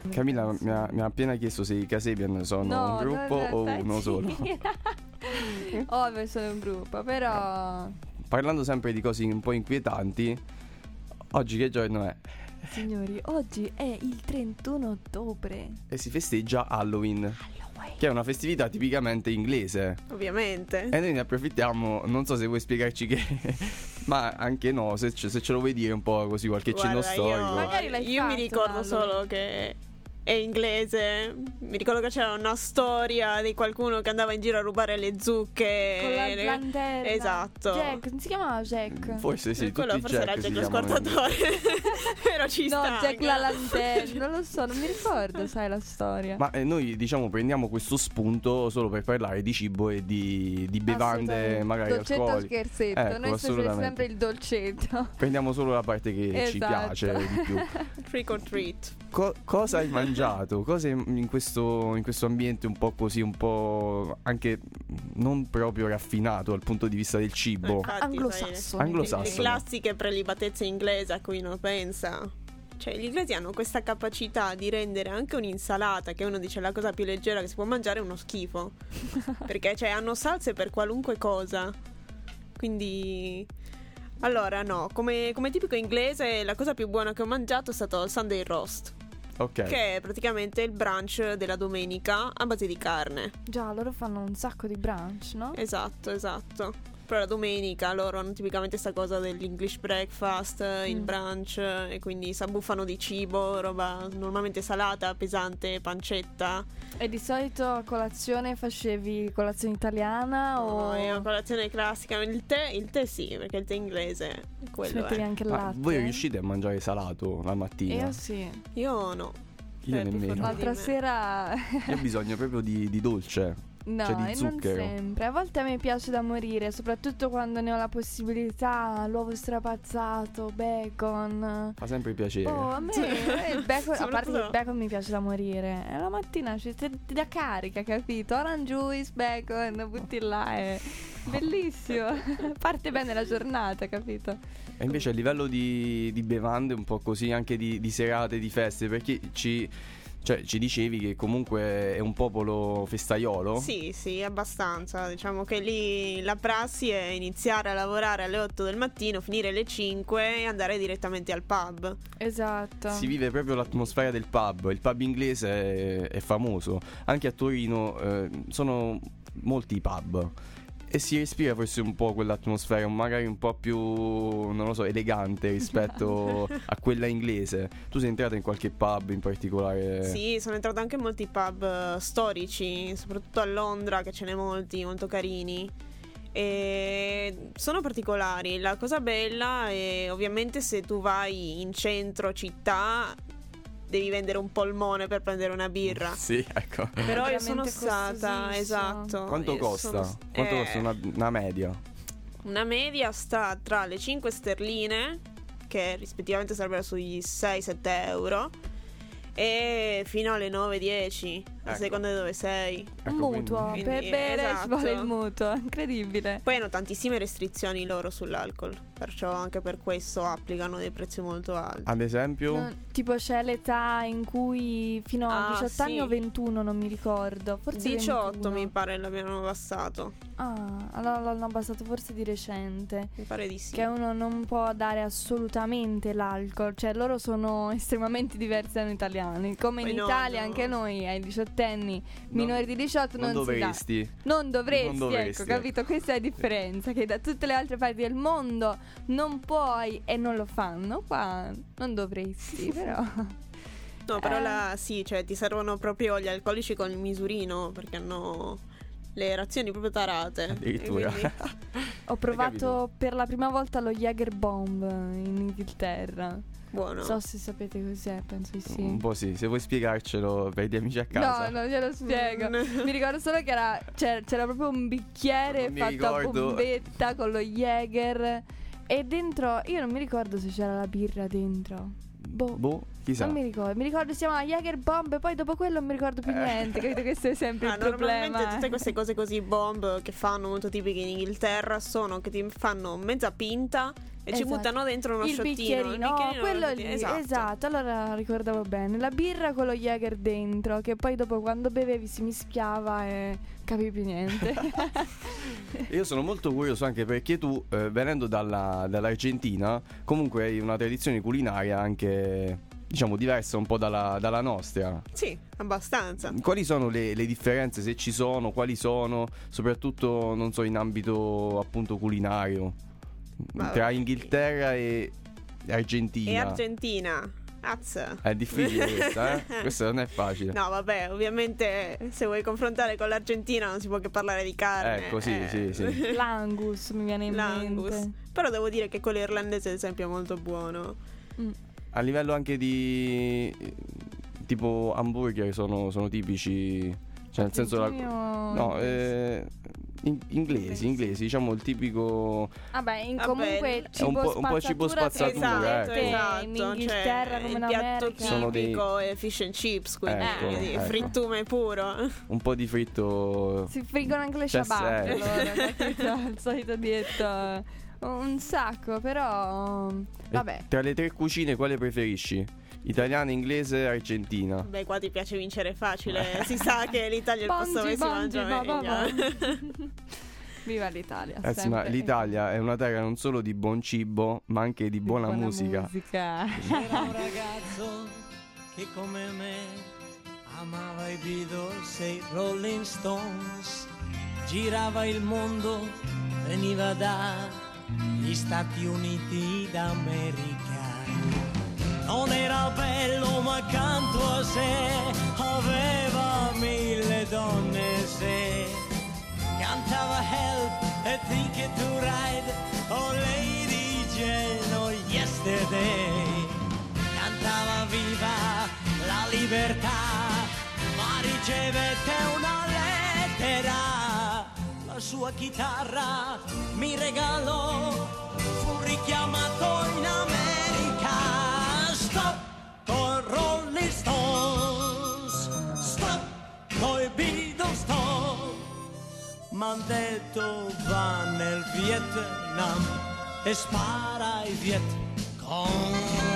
Speaker 2: Camilla mi ha, mi ha appena chiesto se i Kasabian sono
Speaker 3: No,
Speaker 2: un gruppo
Speaker 3: no, in
Speaker 2: o
Speaker 3: realtà
Speaker 2: uno
Speaker 3: sì.
Speaker 2: solo.
Speaker 3: Ovvio sono un gruppo, però
Speaker 2: Parlando sempre di cose un po' inquietanti, oggi che giorno è?
Speaker 3: signori, oggi è il trentuno ottobre.
Speaker 2: E si festeggia Halloween, che è una festività tipicamente inglese.
Speaker 5: Ovviamente.
Speaker 2: E noi ne approfittiamo, non so se vuoi spiegarci che, ma anche no, se, ce- se ce lo vuoi dire un po' così, qualche cenno
Speaker 5: Guarda,
Speaker 2: storico.
Speaker 5: Io,
Speaker 3: Magari l'hai
Speaker 5: io mi
Speaker 3: fatto,
Speaker 5: ricordo
Speaker 3: Lalo.
Speaker 5: solo che è inglese. Mi ricordo che c'era una storia di qualcuno che andava in giro a rubare le zucche.
Speaker 3: Con la lanterna.
Speaker 5: Esatto.
Speaker 3: Jack, non si chiamava Jack?
Speaker 2: Forse sì,
Speaker 5: Quello
Speaker 2: tutti
Speaker 5: forse
Speaker 2: Jack
Speaker 5: era
Speaker 2: si
Speaker 5: Jack lo
Speaker 2: chiamano.
Speaker 5: scortatore. Però ci
Speaker 3: No,
Speaker 5: sta.
Speaker 3: Jack la lanterna, non lo so, non mi ricordo, sai la storia.
Speaker 2: Ma eh, noi diciamo prendiamo questo spunto solo per parlare di cibo e di, di bevande
Speaker 3: Assolutamente.
Speaker 2: magari
Speaker 3: dolcetto o
Speaker 2: alcoliche.
Speaker 3: scherzetto,
Speaker 2: Ecco,
Speaker 3: noi sempre,
Speaker 2: assolutamente.
Speaker 3: sempre il dolcetto.
Speaker 2: Prendiamo solo la parte che ci
Speaker 3: Esatto.
Speaker 2: piace di più.
Speaker 5: Trick or treat.
Speaker 2: Co- cosa hai mangiato? Cosa in questo, in questo ambiente un po' così, un po' anche non proprio raffinato dal punto di vista del cibo?
Speaker 5: Infatti,
Speaker 3: Anglosassone.
Speaker 2: Anglosassone.
Speaker 5: Le classiche prelibatezze inglesi a cui uno pensa. Cioè, gli inglesi hanno questa capacità di rendere anche un'insalata, che uno dice la cosa più leggera che si può mangiare, uno schifo. Perché cioè, hanno salse per qualunque cosa. Quindi... Allora, no, come, come tipico inglese, la cosa più buona che ho mangiato è stato il Sunday roast,
Speaker 2: Ok.
Speaker 5: che è praticamente il brunch della domenica a base di carne.
Speaker 3: Già, loro fanno un sacco di brunch, no?
Speaker 5: Esatto, esatto. Però la domenica loro hanno tipicamente questa cosa dell'English breakfast, il
Speaker 3: Mm.
Speaker 5: brunch, e quindi si abbuffano di cibo, roba normalmente salata, pesante, pancetta.
Speaker 3: E di solito a colazione facevi colazione italiana o
Speaker 5: No, io colazione classica, il tè, il tè sì, perché il tè inglese
Speaker 3: ci
Speaker 5: quello
Speaker 3: mettevi
Speaker 5: è.
Speaker 3: anche il
Speaker 2: Ma
Speaker 3: latte?
Speaker 2: voi riuscite a mangiare salato la mattina?
Speaker 3: Io sì.
Speaker 5: Io no.
Speaker 2: Io
Speaker 5: Eh, più
Speaker 2: nemmeno.
Speaker 5: forte.
Speaker 3: L'altra
Speaker 5: me.
Speaker 3: sera
Speaker 2: Io ho bisogno proprio di, di dolce.
Speaker 3: no,
Speaker 2: Cioè, di
Speaker 3: e non
Speaker 2: zucchero.
Speaker 3: sempre. A volte a me piace da morire, soprattutto quando ne ho la possibilità, l'uovo strapazzato, bacon.
Speaker 2: Fa sempre piacere.
Speaker 3: Oh, a me eh, il bacon, a parte che il
Speaker 5: Soprattutto-
Speaker 3: bacon mi piace da morire. E la mattina ci ti, ti dà carica, capito? Orange juice, bacon, butti là, è bellissimo. Parte bene la giornata, capito?
Speaker 2: E invece a livello di, di bevande, un po' così, anche di, di serate, di feste, perché ci, cioè, ci dicevi che comunque è un popolo festaiolo?
Speaker 5: Sì, sì, abbastanza. Diciamo che lì la prassi è iniziare a lavorare alle otto del mattino, finire alle cinque e andare direttamente al pub.
Speaker 3: Esatto.
Speaker 2: Si vive proprio l'atmosfera del pub. Il pub inglese è, è famoso. Anche a Torino eh, sono molti i pub. E si respira forse un po' quell'atmosfera, magari un po' più, non lo so, elegante rispetto a quella inglese. Tu sei entrata in qualche pub in particolare?
Speaker 5: Sì, sono entrata anche in molti pub eh, storici, soprattutto a Londra, che ce n'è molti, molto carini. E sono particolari. La cosa bella è ovviamente se tu vai in centro città devi vendere un polmone per prendere una birra.
Speaker 2: Sì, ecco.
Speaker 5: Però io
Speaker 3: Veramente
Speaker 5: sono stata,
Speaker 3: costosissimo.
Speaker 5: esatto.
Speaker 2: Quanto
Speaker 5: io
Speaker 2: costa?
Speaker 5: sono-
Speaker 2: Quanto
Speaker 5: eh,
Speaker 2: costa una, una media?
Speaker 5: Una media sta tra le cinque sterline, che rispettivamente sarebbero sugli sei sette euro, e fino alle nove dieci, a
Speaker 2: Ecco.
Speaker 5: seconda di dove sei.
Speaker 2: Ecco,
Speaker 3: mutuo,
Speaker 5: quindi-
Speaker 3: per bere ci
Speaker 5: esatto.
Speaker 3: vuole il mutuo, incredibile.
Speaker 5: Poi hanno tantissime restrizioni loro sull'alcol, perciò anche per questo applicano dei prezzi molto alti.
Speaker 2: Ad esempio?
Speaker 3: No, tipo c'è l'età in cui fino a
Speaker 5: Ah,
Speaker 3: diciotto anni
Speaker 5: sì.
Speaker 3: o ventuno, non mi ricordo, forse
Speaker 5: diciotto
Speaker 3: ventuno.
Speaker 5: mi pare l'abbiano abbassato,
Speaker 3: Ah, allora l'hanno abbassato forse di recente.
Speaker 5: mi pare di sì.
Speaker 3: Che uno non può dare assolutamente l'alcol, cioè loro sono estremamente diversi da noi italiani. Come in
Speaker 5: Poi no,
Speaker 3: Italia,
Speaker 5: no.
Speaker 3: anche noi ai diciottenni minori di diciotto
Speaker 2: non
Speaker 3: non, si dà.
Speaker 2: dovresti.
Speaker 3: Non dovresti,
Speaker 2: Non dovresti,
Speaker 3: ecco, capito? Questa è la differenza, che da tutte le altre parti del mondo non puoi e non lo fanno. Qua non dovresti, però.
Speaker 5: No, però
Speaker 3: Eh.
Speaker 5: là sì, cioè ti servono proprio gli alcolici con il misurino, perché hanno le razioni proprio tarate.
Speaker 2: Addirittura.
Speaker 5: E quindi-
Speaker 3: Ho provato
Speaker 2: capito?
Speaker 3: per la prima volta lo Jäger Bomb in Inghilterra.
Speaker 5: Buono.
Speaker 3: Non so se sapete cos'è, penso di sì.
Speaker 2: Un po' sì, se vuoi spiegarcelo per gli amici a casa.
Speaker 3: No, non glielo spiego.
Speaker 5: Mm.
Speaker 3: Mi ricordo solo che era, c'era, c'era proprio un bicchiere
Speaker 2: Non mi
Speaker 3: fatto
Speaker 2: ricordo.
Speaker 3: a bombetta con lo Jäger. E dentro, io non mi ricordo se c'era la birra dentro. Boh.
Speaker 2: Boh, chissà.
Speaker 3: Non mi ricordo, mi ricordo si chiamava Jäger Bomb e poi dopo quello non mi ricordo più
Speaker 2: Eh.
Speaker 3: niente, capito? Questo è sempre
Speaker 5: Ah,
Speaker 3: il problema.
Speaker 5: normalmente tutte queste cose così bomb che fanno molto tipiche in Inghilterra sono che ti fanno mezza pinta e ci
Speaker 3: Esatto.
Speaker 5: buttano dentro uno
Speaker 3: il
Speaker 5: sciottino.
Speaker 3: bicchierino,
Speaker 5: il bicchierino
Speaker 3: quello
Speaker 5: lo-
Speaker 3: lì,
Speaker 5: esatto.
Speaker 3: esatto. Allora ricordavo bene. La birra con lo Jäger dentro, che poi dopo quando bevevi si mischiava e capivi niente.
Speaker 2: Io sono molto curioso anche perché tu, eh, venendo dalla- dall'Argentina, comunque hai una tradizione culinaria anche, diciamo, diversa un po' dalla, dalla nostra.
Speaker 5: Sì, abbastanza.
Speaker 2: Quali sono le, le differenze, se ci sono, quali sono, soprattutto, non so, in ambito appunto culinario,
Speaker 5: Ma-
Speaker 2: tra Inghilterra e Argentina?
Speaker 5: E Argentina. Az.
Speaker 2: È difficile questa, eh? Questa non è facile.
Speaker 5: No, vabbè, ovviamente se vuoi confrontare con l'Argentina non si può che parlare di carne.
Speaker 2: Ecco, sì,
Speaker 5: eh.
Speaker 2: sì, sì.
Speaker 3: L'Angus mi viene in
Speaker 5: L'Angus.
Speaker 3: mente.
Speaker 5: Però devo dire che quello irlandese, ad esempio, è molto buono.
Speaker 3: Mm.
Speaker 2: A livello anche di tipo hamburger sono, sono tipici, cioè nel senso la,
Speaker 3: Argentini o
Speaker 2: no,
Speaker 3: inglesi?
Speaker 2: eh, in- inglesi, inglesi, diciamo il tipico.
Speaker 3: Vabbè, in
Speaker 5: Vabbè,
Speaker 3: comunque
Speaker 5: è
Speaker 3: il
Speaker 2: un
Speaker 3: cibo
Speaker 2: po'- un po' cibo spazzatura,
Speaker 3: presente
Speaker 2: ecco.
Speaker 5: esatto,
Speaker 3: in
Speaker 5: esatto.
Speaker 3: Inghilterra
Speaker 5: Cioè,
Speaker 3: come
Speaker 5: il
Speaker 3: in
Speaker 5: piatto
Speaker 3: America.
Speaker 2: Sono dei-
Speaker 5: tipico è fish and chips, quindi
Speaker 2: Ecco,
Speaker 5: quindi
Speaker 2: ecco.
Speaker 5: frittume puro.
Speaker 2: Un po' di fritto.
Speaker 3: Si friggono anche le
Speaker 2: Cioè,
Speaker 3: ciabatte,
Speaker 2: sì.
Speaker 3: allora, capito? Il solito dietto. Un sacco, però vabbè.
Speaker 2: E tra le tre cucine quale preferisci? Italiana, inglese, argentina?
Speaker 5: Beh, qua ti piace vincere facile. Si sa che l'Italia è il posto
Speaker 3: Bongi,
Speaker 5: dove si
Speaker 3: bongi,
Speaker 5: mangia
Speaker 3: ba, ba,
Speaker 5: meglio.
Speaker 3: ba. Viva l'Italia.
Speaker 2: Ragazzi, ma
Speaker 3: sempre.
Speaker 2: l'Italia è una terra non solo di buon cibo, ma anche di buona, musica.
Speaker 3: musica.
Speaker 6: C'era un ragazzo che come me amava i Beatles e i Rolling Stones, girava il mondo, veniva dagli Stati Uniti d'America. Non era bello ma accanto a sé aveva mille donne se cantava Help e Ticket to Ride, oh Lady Jane, oh Yesterday. Cantava viva la libertà, ma ricevette una lettera. La sua chitarra mi regalò, fu richiamato in America. Stop con Rolling Stones, stop coi Beatles, stop. M'han detto va nel Vietnam e spara ai Viet Cong.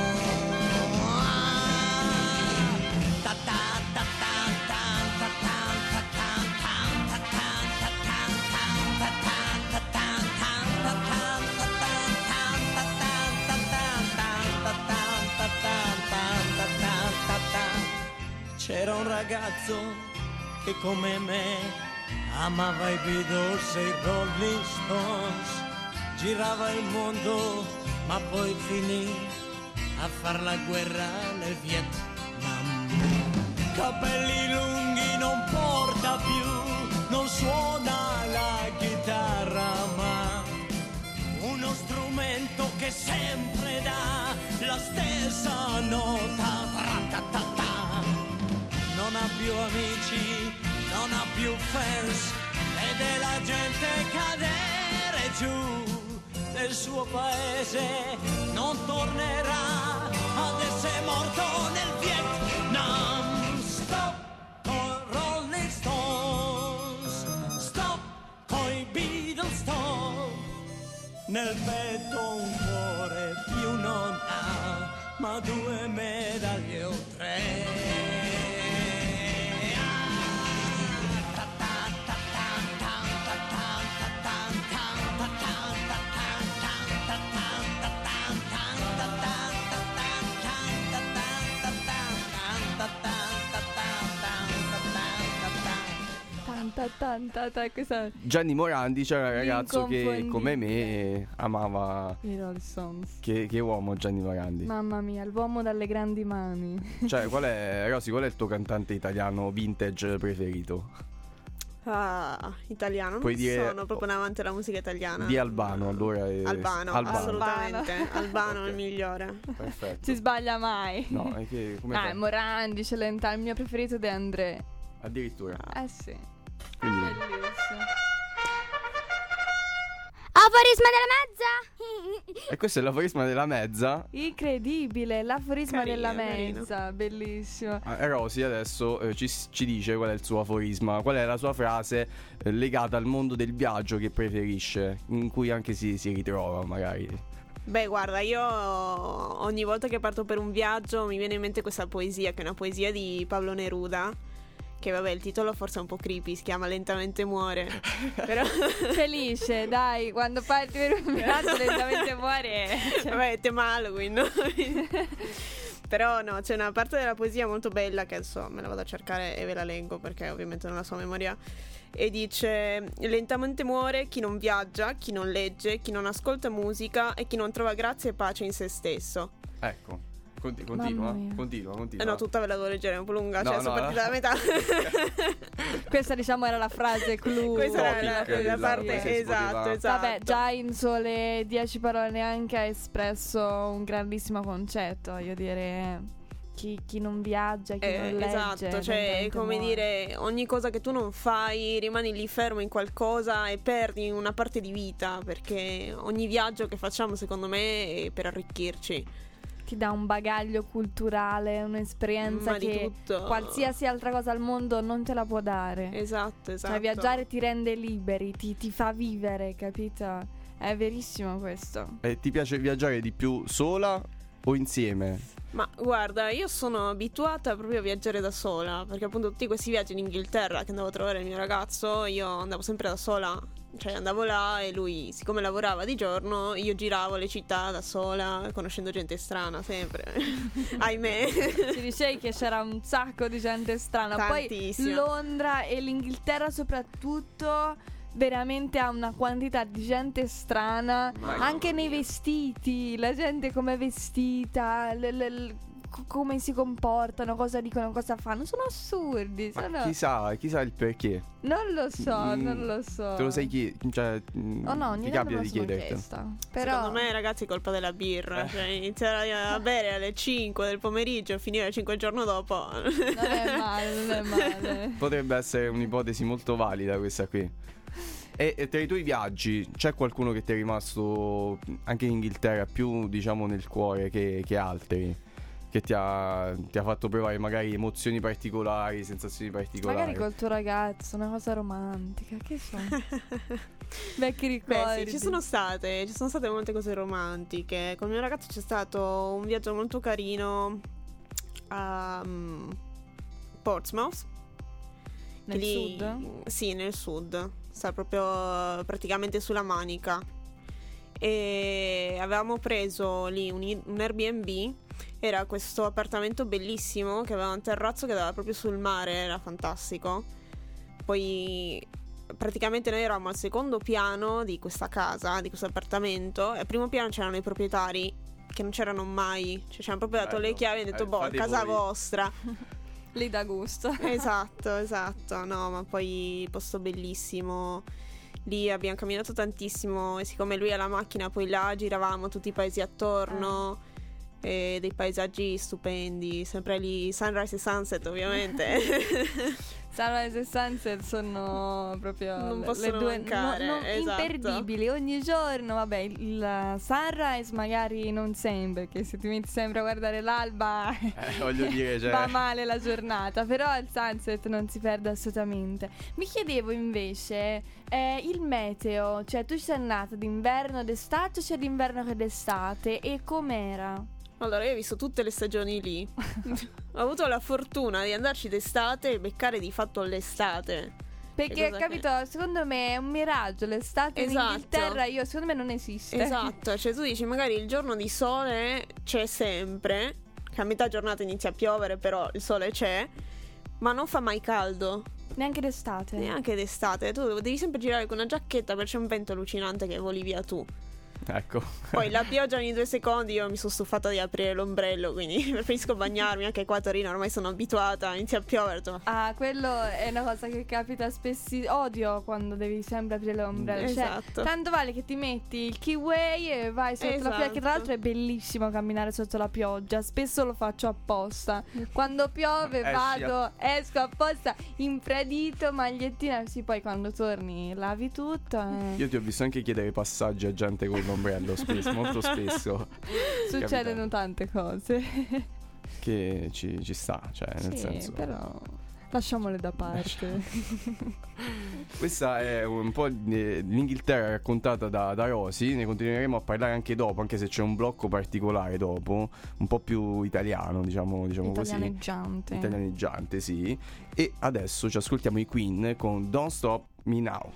Speaker 6: C'era un ragazzo che come me amava i Beatles e i Rolling Stones, girava il mondo ma poi finì a far la guerra nel Vietnam. Capelli lunghi non porta più, non suona la chitarra ma uno strumento che sempre dà la stessa nota. Ra-ta-ta-ta. Non ha più amici, non ha più fans, vede la gente cadere giù. Nel suo paese non tornerà, adesso è morto nel Vietnam. Stop con Rolling Stones, stop coi Beatles, stop. Nel petto un cuore più non ha, ma due medaglie o tre.
Speaker 3: Tanta, tanta, tanta, questa
Speaker 2: Gianni Morandi c'era un ragazzo che
Speaker 3: L'inconfondibile.
Speaker 2: come me amava.
Speaker 3: i Rolling Stones.
Speaker 2: Che, che uomo Gianni Morandi.
Speaker 3: Mamma mia, l'uomo dalle grandi mani.
Speaker 2: Cioè, qual è, Rosy, qual è il tuo cantante italiano vintage preferito?
Speaker 5: Ah, italiano, non
Speaker 2: Puoi dire-
Speaker 5: sono proprio un amante della musica italiana.
Speaker 2: Di Albano, allora. è-
Speaker 5: Albano,
Speaker 2: Albano.
Speaker 5: assolutamente. Albano è
Speaker 2: Ok.
Speaker 5: il migliore.
Speaker 2: Perfetto.
Speaker 3: Si sbaglia mai.
Speaker 2: No, è che come
Speaker 3: Ah,
Speaker 2: fai?
Speaker 3: Morandi, Celentano, il mio preferito è De André.
Speaker 2: Addirittura.
Speaker 3: Eh sì,
Speaker 2: Quindi,
Speaker 3: bellissimo.
Speaker 7: Aforisma della mezza!
Speaker 2: e questo è l'aforisma della mezza.
Speaker 3: Incredibile, l'aforisma
Speaker 5: Carino,
Speaker 3: della
Speaker 5: carino.
Speaker 3: mezza, bellissimo.
Speaker 2: Ah, Rosy adesso eh, ci, ci dice qual è il suo aforisma, qual è la sua frase eh, legata al mondo del viaggio che preferisce, in cui anche si, si ritrova magari.
Speaker 5: Beh, guarda, io ogni volta che parto per un viaggio mi viene in mente questa poesia, che è una poesia di Pablo Neruda, che vabbè, il titolo forse è un po' creepy, si chiama Lentamente muore. Però
Speaker 3: Felice, dai, quando parti per un viaggio lentamente muore. Cioè.
Speaker 5: vabbè, è tema Halloween, no? Però no, c'è una parte della poesia molto bella che adesso me la vado a cercare e ve la leggo perché ovviamente non la so a memoria. E dice: lentamente muore chi non viaggia, chi non legge, chi non ascolta musica e chi non trova grazia e pace in se stesso.
Speaker 2: Ecco, conti- continua,
Speaker 3: Mamma mia.
Speaker 2: continua, continua.
Speaker 5: Eh no, tutta ve la devo leggere, è un po' lunga,
Speaker 2: No,
Speaker 5: cioè
Speaker 2: no,
Speaker 5: sono partita
Speaker 2: no.
Speaker 5: da metà.
Speaker 3: Questa diciamo era la frase clou.
Speaker 5: Questa era la,
Speaker 2: Topic
Speaker 5: la
Speaker 2: della
Speaker 5: parte,
Speaker 2: poesia si
Speaker 5: esatto,
Speaker 2: poteva-
Speaker 5: esatto.
Speaker 3: Vabbè, già in sole dieci parole neanche ha espresso un grandissimo concetto, voglio dire. Chi, chi non viaggia, chi
Speaker 5: Eh,
Speaker 3: non legge.
Speaker 5: esatto, cioè è
Speaker 3: lentamente
Speaker 5: come
Speaker 3: muore.
Speaker 5: dire, ogni cosa che tu non fai rimani lì fermo in qualcosa e perdi una parte di vita, perché ogni viaggio che facciamo secondo me è per arricchirci.
Speaker 3: Ti dà un bagaglio culturale, un'esperienza
Speaker 5: Ma di
Speaker 3: che
Speaker 5: tutto.
Speaker 3: qualsiasi altra cosa al mondo non te la può dare.
Speaker 5: Esatto, esatto.
Speaker 3: Cioè viaggiare ti rende liberi, ti, ti fa vivere, capito? È verissimo questo.
Speaker 2: E ti piace viaggiare di più sola o insieme?
Speaker 5: Ma guarda, io sono abituata proprio a viaggiare da sola, perché appunto tutti questi viaggi in Inghilterra che andavo a trovare il mio ragazzo, io andavo sempre da sola, cioè andavo là e lui, siccome lavorava di giorno, io giravo le città da sola, conoscendo gente strana sempre, ahimè.
Speaker 3: Ci dicevi che c'era un sacco di gente strana. Poi
Speaker 5: Tantissima.
Speaker 3: Londra e l'Inghilterra soprattutto veramente ha una quantità di gente strana,
Speaker 5: Mamma
Speaker 3: anche nei
Speaker 5: mia.
Speaker 3: vestiti, la gente come è vestita, l- l- l- co- come si comportano, cosa dicono, cosa fanno, sono assurdi.
Speaker 2: Ma
Speaker 3: sono-
Speaker 2: chissà, chissà il perché.
Speaker 3: Non lo so,
Speaker 2: Mm,
Speaker 3: non lo so.
Speaker 2: Te lo sai chi? Cioè, mm,
Speaker 3: Oh no, ogni
Speaker 2: ti
Speaker 3: tanto
Speaker 2: capita
Speaker 3: me
Speaker 2: di
Speaker 3: lo sono
Speaker 2: chiederti.
Speaker 3: chiesta. Però
Speaker 5: Secondo me, ragazzi, è colpa della birra.
Speaker 2: Eh.
Speaker 5: Cioè, iniziare a bere alle cinque del pomeriggio e finire alle cinque il giorno dopo.
Speaker 3: non è male, non è male.
Speaker 2: Potrebbe essere un'ipotesi molto valida questa qui. E, e tra i tuoi viaggi c'è qualcuno che ti è rimasto anche in Inghilterra più, diciamo, nel cuore che, che altri? Che ti ha, ti ha fatto provare magari emozioni particolari, sensazioni particolari?
Speaker 3: Magari col tuo ragazzo, una cosa romantica, che so. Vecchi ricordi.
Speaker 5: Beh, sì, ci sono state, ci sono state molte cose romantiche. Con il mio ragazzo c'è stato un viaggio molto carino a um, Portsmouth.
Speaker 3: Nel
Speaker 5: Lì-
Speaker 3: sud?
Speaker 5: Sì, nel sud. Sta proprio praticamente sulla Manica. E avevamo preso lì un, un Airbnb. Era questo appartamento bellissimo che aveva un terrazzo che dava proprio sul mare, era fantastico. Poi praticamente noi eravamo al secondo piano di questa casa, di questo appartamento, e al primo piano c'erano i proprietari che non c'erano mai. Cioè ci hanno proprio dato
Speaker 2: Bello.
Speaker 5: le chiavi e hanno detto:
Speaker 2: Eh,
Speaker 5: boh, è
Speaker 2: fate
Speaker 5: casa
Speaker 2: voi."
Speaker 5: vostra.
Speaker 3: Lì da gusto.
Speaker 5: Esatto, esatto. No, ma poi posto bellissimo. Lì abbiamo camminato tantissimo e siccome lui ha la macchina, poi là giravamo tutti i paesi attorno. E dei paesaggi stupendi, sempre lì sunrise e sunset ovviamente.
Speaker 3: Sunrise e Sunset sono proprio
Speaker 5: Non
Speaker 3: le-
Speaker 5: possono
Speaker 3: le due
Speaker 5: mancare,
Speaker 3: no- no-
Speaker 5: esatto.
Speaker 3: imperdibili ogni giorno. Vabbè, il sunrise magari non sempre, perché se ti metti sempre a guardare l'alba
Speaker 2: Eh, voglio dire, cioè...
Speaker 3: va male la giornata, però il sunset non si perde assolutamente. Mi chiedevo invece eh, il meteo, cioè tu ci sei andata d'inverno, d'estate o c'è d'inverno che d'estate, e com'era?
Speaker 5: Allora, io ho visto tutte le stagioni lì. Ho avuto la fortuna di andarci d'estate e beccare di fatto l'estate.
Speaker 3: Perché,
Speaker 5: Che cosa
Speaker 3: capito, secondo me è un miraggio. L'estate
Speaker 5: Esatto.
Speaker 3: in Inghilterra, io, secondo me non esiste.
Speaker 5: Esatto, cioè tu dici magari il giorno di sole c'è sempre, che a metà giornata inizia a piovere, però il sole c'è, ma non fa mai caldo,
Speaker 3: Neanche d'estate.
Speaker 5: neanche d'estate. Tu devi sempre girare con una giacchetta perché c'è un vento allucinante che voli via tu.
Speaker 2: Ecco.
Speaker 5: Poi la pioggia ogni due secondi, io mi sono stufata di aprire l'ombrello, quindi preferisco bagnarmi. Anche qua a Torino ormai sono abituata, inizia a piovere, ho detto,
Speaker 3: Ah, quello è una cosa che capita spesso. Odio quando devi sempre aprire l'ombrello.
Speaker 5: Esatto.
Speaker 3: Cioè, tanto vale che ti metti il kiwi e vai sotto la pioggia.
Speaker 5: Esatto.
Speaker 3: Che tra l'altro è bellissimo camminare sotto la pioggia. Spesso lo faccio apposta. Quando piove
Speaker 2: Esci
Speaker 3: vado, esco apposta, infradito, magliettina. Sì, poi quando torni lavi tutto. eh.
Speaker 2: Io ti ho visto anche chiedere passaggi a gente con l'ombrello, spesso, molto spesso.
Speaker 3: Succedono tante cose.
Speaker 2: Che ci, ci sta, cioè, nel
Speaker 3: Sì,
Speaker 2: senso...
Speaker 3: però lasciamole da parte.
Speaker 2: Questa è un po' di- l'Inghilterra raccontata da, da Rosy. Ne continueremo a parlare anche dopo, anche se c'è un blocco particolare dopo, un po' più italiano, diciamo, diciamo così.
Speaker 3: Italianeggiante.
Speaker 2: Italianeggiante, sì. E adesso ci ascoltiamo i Queen con Don't Stop Me Now.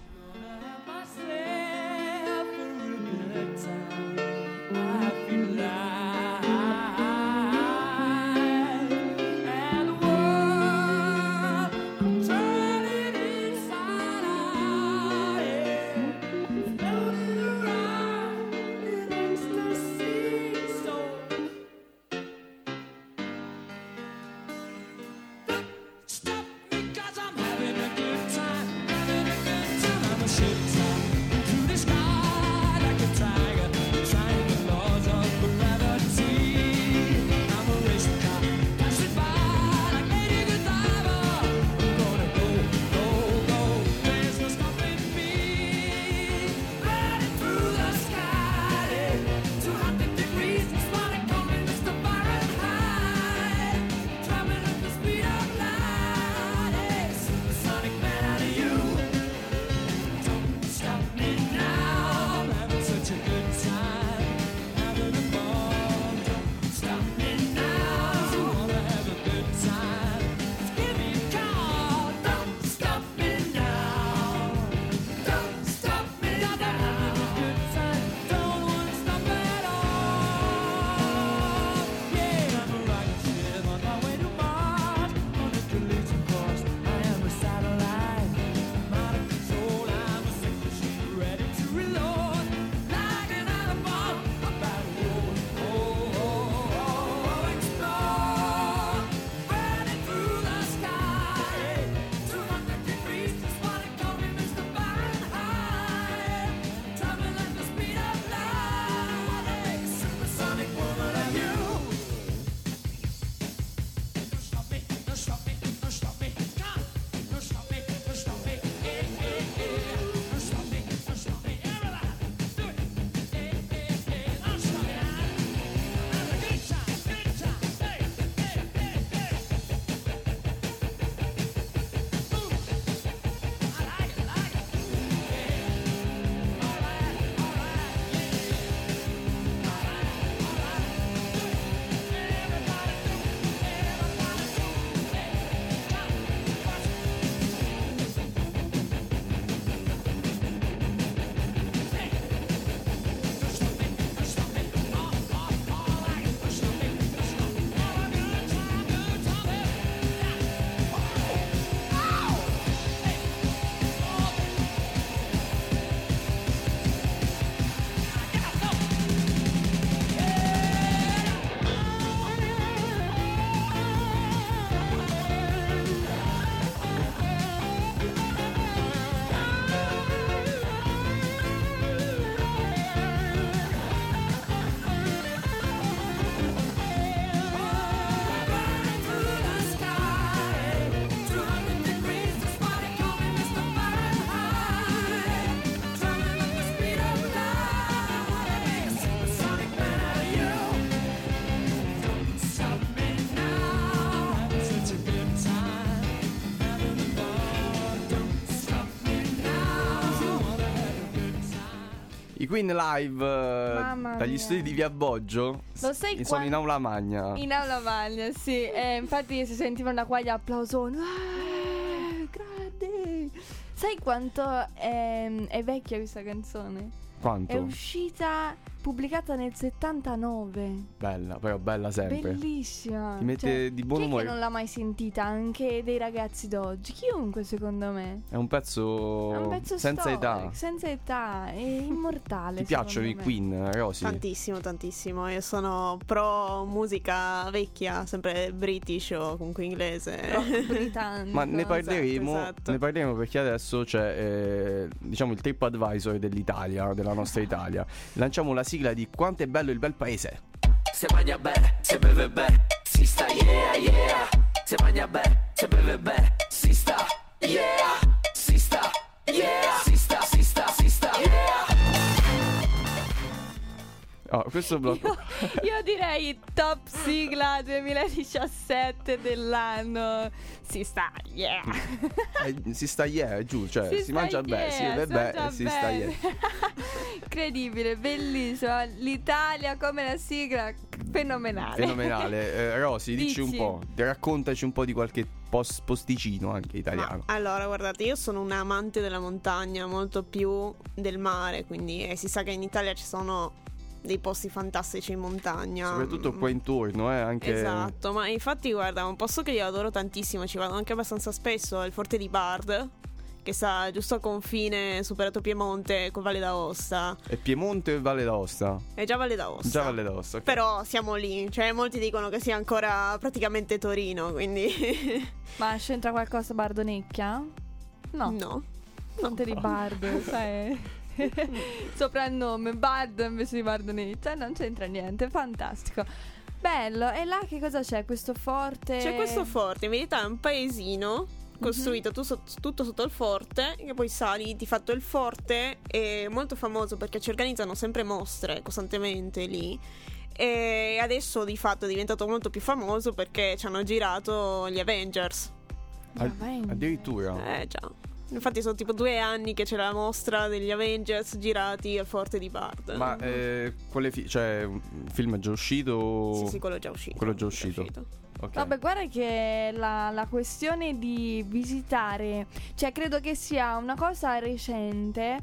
Speaker 2: I Queen live eh,
Speaker 3: Mamma
Speaker 2: dagli
Speaker 3: mia.
Speaker 2: studi di Via Boggio.
Speaker 3: Lo sai
Speaker 2: Sono
Speaker 3: quan-
Speaker 2: in aula magna.
Speaker 3: In aula magna, sì. E infatti si sentivano da qua gli applausoni. Ah, grande! Sai quanto è, è vecchia questa canzone?
Speaker 2: Quanto?
Speaker 3: È uscita, pubblicata nel settantanove.
Speaker 2: Bella, però bella sempre.
Speaker 3: Bellissima.
Speaker 2: Ti mette
Speaker 3: Cioè,
Speaker 2: di buon
Speaker 3: chi è
Speaker 2: umore.
Speaker 3: che non l'ha mai sentita? Anche dei ragazzi d'oggi. Chiunque, secondo me.
Speaker 2: È un pezzo,
Speaker 3: È un pezzo
Speaker 2: senza
Speaker 3: storico,
Speaker 2: età.
Speaker 3: senza età, è immortale.
Speaker 2: Ti piacciono i
Speaker 3: secondo me.
Speaker 2: Queen, Rosy?
Speaker 5: Tantissimo, tantissimo. Io sono pro musica vecchia, sempre british o comunque inglese.
Speaker 3: Rock britannico.
Speaker 2: Ma ne parleremo,
Speaker 5: Esatto, esatto.
Speaker 2: ne parleremo perché adesso c'è eh, diciamo il TripAdvisor dell'Italia, della nostra Italia. Lanciamo la sigla di Quanto è bello il bel paese.
Speaker 8: Se mangia bene, se beve bene, si sta yeah yeah. Se mangia bene, se beve bene, si sta yeah. Si sta yeah. Si sta, si sta, si sta yeah.
Speaker 2: Oh, questo blocco.
Speaker 3: Io, io direi top sigla duemiladiciassette dell'anno. Si sta, yeah.
Speaker 2: Eh, si sta yeah, giù, cioè si,
Speaker 3: Si
Speaker 2: si
Speaker 3: sta
Speaker 2: mangia bene, sì,
Speaker 3: yeah, si
Speaker 2: beh,
Speaker 3: mangia
Speaker 2: si sta
Speaker 3: bene.
Speaker 2: yeah.
Speaker 3: Incredibile, bellissimo. L'Italia come la sigla, fenomenale.
Speaker 2: Fenomenale. Eh, Rosy, dici un
Speaker 3: Dici.
Speaker 2: po', raccontaci un po' di qualche pos- posticino anche italiano.
Speaker 5: Ma, allora, guardate, io sono un amante della montagna, molto più del mare, quindi eh, si sa che in Italia ci sono dei posti fantastici in montagna.
Speaker 2: Soprattutto qua intorno, eh, anche
Speaker 5: Esatto, ma infatti guarda, un posto che io adoro tantissimo, ci vado anche abbastanza spesso, è il Forte di Bard, che sta giusto a confine, superato Piemonte con Valle d'Aosta.
Speaker 2: è Piemonte e Valle d'Aosta.
Speaker 5: È già Valle d'Aosta.
Speaker 2: Già Valle d'Aosta. ok.
Speaker 5: Però siamo lì, cioè molti dicono che sia ancora praticamente Torino, quindi
Speaker 3: Ma c'entra qualcosa Bardonecchia? No.
Speaker 5: no.
Speaker 3: Ponte di Bardo, sai. Soprannome Bardo invece di Bardonecchia. Non c'entra niente, fantastico. Bello. E là che cosa c'è? Questo forte?
Speaker 5: C'è questo forte, in verità è un paesino costruito tu sot- tutto sotto il forte, che poi sali, di fatto il forte è molto famoso perché ci organizzano sempre mostre costantemente lì, e adesso di fatto è diventato molto più famoso perché ci hanno girato gli Avengers.
Speaker 2: Ad-
Speaker 3: Avengers.
Speaker 2: addirittura.
Speaker 5: Eh già. Infatti sono tipo due anni che c'è la mostra degli Avengers girati al Forte di Bard.
Speaker 2: Ma eh, quale fi- cioè un film è già uscito?
Speaker 5: Sì, sì, quello è già uscito.
Speaker 2: Quello è già uscito. Ok.
Speaker 3: Vabbè, guarda che la, la questione di visitare, cioè credo che sia una cosa recente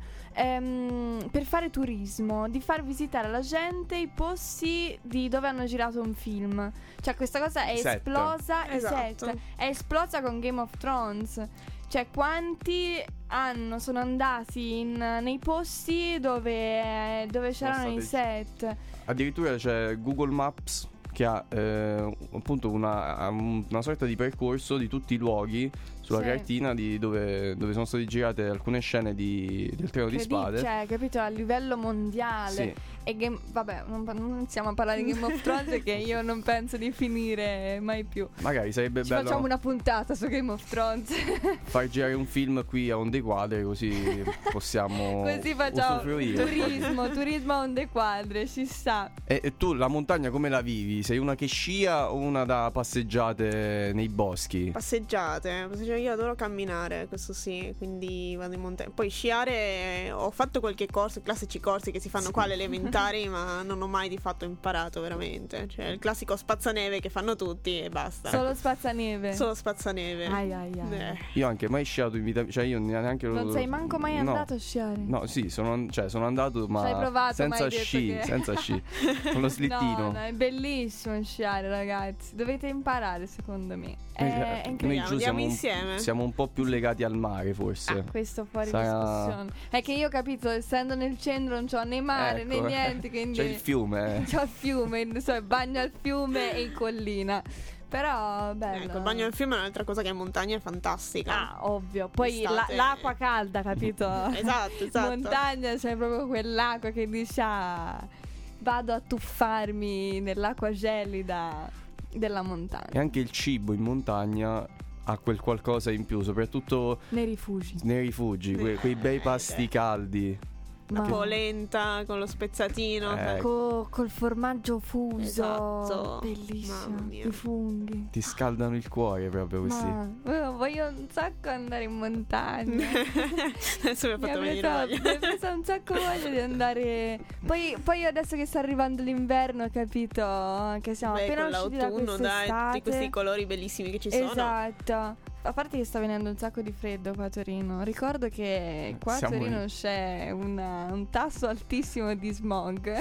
Speaker 3: ehm, per fare turismo, di far visitare alla gente i posti di dove hanno girato un film. Cioè questa cosa è
Speaker 2: Set.
Speaker 3: esplosa, i
Speaker 5: Esatto.
Speaker 3: set, è esplosa con Game of Thrones. Cioè quanti hanno, sono andati in- nei posti dove, dove c'erano i
Speaker 2: state-
Speaker 3: set.
Speaker 2: Addirittura c'è Google Maps che ha eh, appunto una, ha un- una sorta di percorso di tutti i luoghi sulla
Speaker 3: Sì.
Speaker 2: cartina di dove, dove sono state girate alcune scene di, del Treno di
Speaker 3: Credi-
Speaker 2: Spade.
Speaker 3: Cioè, capito, a livello mondiale.
Speaker 2: Sì.
Speaker 3: E Game, vabbè, non, non stiamo a parlare di Game of Thrones che io non penso di finire mai più.
Speaker 2: Magari sarebbe
Speaker 3: Ci
Speaker 2: bello
Speaker 3: facciamo una puntata su Game of Thrones.
Speaker 2: far girare un film qui a onde quadre, così possiamo
Speaker 3: Così facciamo
Speaker 2: usufruire.
Speaker 3: turismo, turismo a onde quadre, ci sta.
Speaker 2: E, e tu la montagna come la vivi? Sei una che scia o una da passeggiate nei boschi?
Speaker 5: Passeggiate, passeggiate, io adoro camminare, questo sì, quindi vado in montagna. Poi sciare, ho fatto qualche corso, i classici corsi che si fanno qua alle elementari, ma non ho mai di fatto imparato veramente. Cioè il classico spazzaneve che fanno tutti e basta.
Speaker 3: Solo spazzaneve.
Speaker 5: Solo spazzaneve.
Speaker 3: Ai ai ai.
Speaker 5: Eh.
Speaker 2: Io anche mai sciato in vita, cioè io neanche
Speaker 3: Non sei manco mai
Speaker 2: no.
Speaker 3: andato a sciare?
Speaker 2: No, sì, sono, cioè, sono andato, ma
Speaker 3: Ci hai provato,
Speaker 2: senza
Speaker 3: ma hai detto
Speaker 2: sci,
Speaker 3: che-
Speaker 2: senza sci, con lo slittino.
Speaker 3: No, no, è bellissimo sciare, ragazzi. Dovete imparare, secondo me. È,
Speaker 2: Noi-
Speaker 3: è
Speaker 2: Noi
Speaker 3: incredibile.
Speaker 2: giù
Speaker 5: Andiamo
Speaker 2: siamo un,
Speaker 5: insieme.
Speaker 2: siamo un po' più legati al mare, forse.
Speaker 3: Ah, questo fuori
Speaker 2: Sarà-
Speaker 3: discussione. È che io capito, essendo nel centro non c'ho né mare né
Speaker 2: Ecco,
Speaker 3: niente, quindi
Speaker 2: C'è il fiume. eh.
Speaker 3: c'ho il fiume, so, bagno al fiume e in collina. Però bello.
Speaker 5: Ecco, il bagno nel fiume è un'altra cosa che in montagna è fantastica.
Speaker 3: Ah, ovvio. Poi la-
Speaker 5: Estate.
Speaker 3: l'acqua calda, capito?
Speaker 5: Esatto, esatto.
Speaker 3: In montagna c'è proprio quell'acqua che dice ah, vado a tuffarmi nell'acqua gelida della
Speaker 2: E
Speaker 3: montagna.
Speaker 2: anche il cibo in montagna ha quel qualcosa in più, soprattutto
Speaker 3: Nei rifugi.
Speaker 2: nei rifugi, que- quei bei pasti caldi.
Speaker 5: La
Speaker 3: Ma-
Speaker 5: polenta con lo spezzatino.
Speaker 2: Eh,
Speaker 3: Co- col formaggio fuso.
Speaker 5: Esatto.
Speaker 3: Bellissimo.
Speaker 5: Mamma mia.
Speaker 3: I funghi.
Speaker 2: Ti scaldano il cuore proprio questi.
Speaker 3: Ma eh, voglio un sacco andare in montagna.
Speaker 5: Adesso mi ha
Speaker 3: Mi ha
Speaker 5: fatto venire
Speaker 3: preso,
Speaker 5: voglia.
Speaker 3: mi ha preso un sacco voglia di andare. Poi, poi adesso che sta arrivando l'inverno, capito? Che siamo
Speaker 5: Beh,
Speaker 3: appena
Speaker 5: con
Speaker 3: usciti da
Speaker 5: l'autunno, dai,
Speaker 3: quest'estate.
Speaker 5: tutti questi colori bellissimi che ci sono.
Speaker 3: Esatto. A parte che sta venendo un sacco di freddo qua a Torino. Ricordo che qua a
Speaker 2: Siamo
Speaker 3: Torino
Speaker 2: in-
Speaker 3: c'è una- un tasso altissimo di smog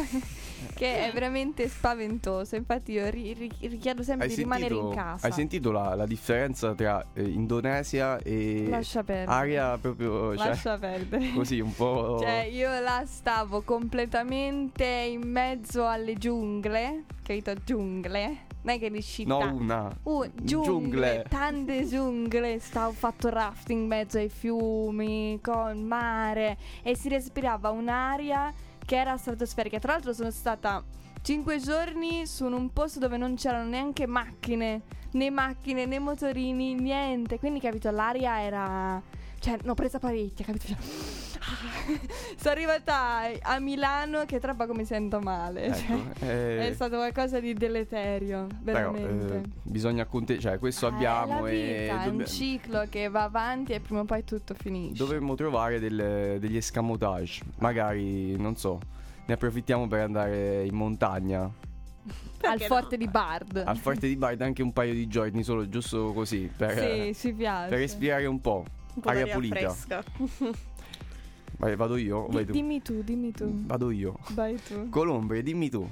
Speaker 3: che è veramente spaventoso. Infatti io ri- ri- richiedo sempre
Speaker 2: Hai
Speaker 3: di rimanere
Speaker 2: sentito,
Speaker 3: in casa.
Speaker 2: hai sentito la, la differenza tra eh, Indonesia e
Speaker 3: Lascia perdere.
Speaker 2: area proprio, cioè,
Speaker 3: Lascia perdere.
Speaker 2: così un po'.
Speaker 3: Cioè, io là stavo completamente in mezzo alle giungle. Capito? Giungle. Non è che di città.
Speaker 2: No, una.
Speaker 3: Uh, giungle,
Speaker 2: Giungle.
Speaker 3: tante giungle. Stavo fatto rafting in mezzo ai fiumi, con mare. E si respirava un'aria che era stratosferica. Tra l'altro sono stata cinque giorni su un posto dove non c'erano neanche macchine. Né macchine, né motorini, niente. Quindi, capito, l'aria era... Cioè, l'ho presa parecchia, capito? Cioè, sono arrivata a Milano che tra poco mi sento male.
Speaker 2: Ecco,
Speaker 3: cioè,
Speaker 2: eh,
Speaker 3: è stato qualcosa di deleterio,
Speaker 2: però,
Speaker 3: veramente.
Speaker 2: eh, bisogna conte- cioè questo
Speaker 3: Eh,
Speaker 2: abbiamo
Speaker 3: la
Speaker 2: e
Speaker 3: vita è un
Speaker 2: dobbe-
Speaker 3: ciclo che va avanti e prima o poi tutto finisce.
Speaker 2: dovremmo trovare delle- degli escamotage. Magari, non so, ne approfittiamo per andare in montagna.
Speaker 3: Al
Speaker 5: Perché
Speaker 3: forte
Speaker 5: no?
Speaker 3: di Bard.
Speaker 2: Al Forte di Bard anche un paio di giorni solo, giusto così, per,
Speaker 3: Sì, ci piace.
Speaker 2: per respirare un po'.
Speaker 5: Un po'
Speaker 2: aria
Speaker 5: d'aria
Speaker 2: pulita.
Speaker 5: fresca.
Speaker 2: Vai, vado io o
Speaker 3: Di-
Speaker 2: vai tu?
Speaker 3: dimmi tu, dimmi tu.
Speaker 2: Vado io.
Speaker 3: Vai tu.
Speaker 2: Colombre, dimmi tu.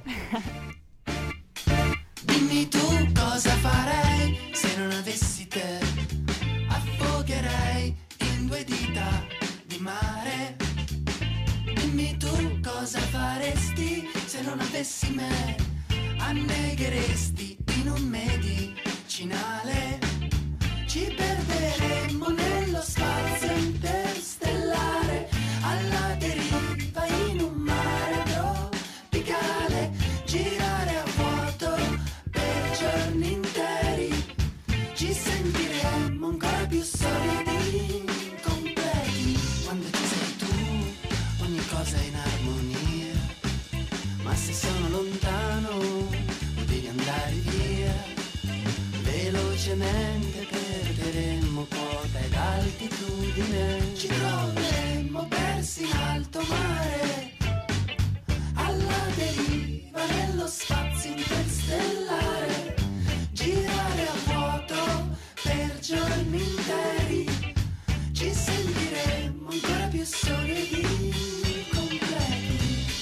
Speaker 9: Dimmi tu cosa farei se non avessi te. Affogherei in due dita di mare. Dimmi tu cosa faresti se non avessi me. Annegheresti in un medicinale. Ci perderemmo nello spazio interstellare, alla deriva in un mare tropicale. Girare a vuoto per giorni interi. Ci sentiremmo ancora più solidi, completi. Quando ci sei tu, ogni cosa è in armonia. Ma se sono lontano, devi andare via. Velocemente perderemmo quota ed altitudine. Ci troveremmo persi in alto mare, alla deriva nello spazio interstellare. Girare a vuoto per giorni interi. Ci sentiremmo ancora più solidi, completi.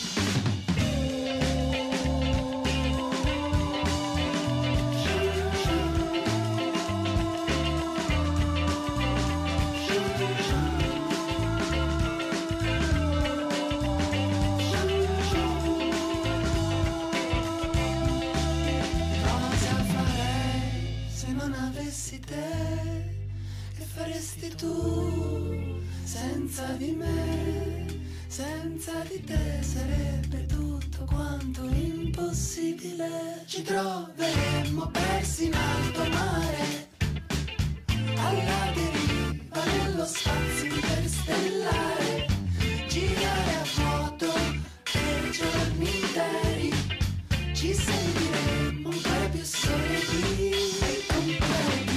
Speaker 9: Cosa farei se non avessi te? Che faresti tu senza di me? Senza di te sarebbe tutto quanto impossibile. Ci troveremmo persi in alto mare, alla deriva nello spazio interstellare. Girare a vuoto per giorni interi. Ci sentiremmo ancora più solidi e completi.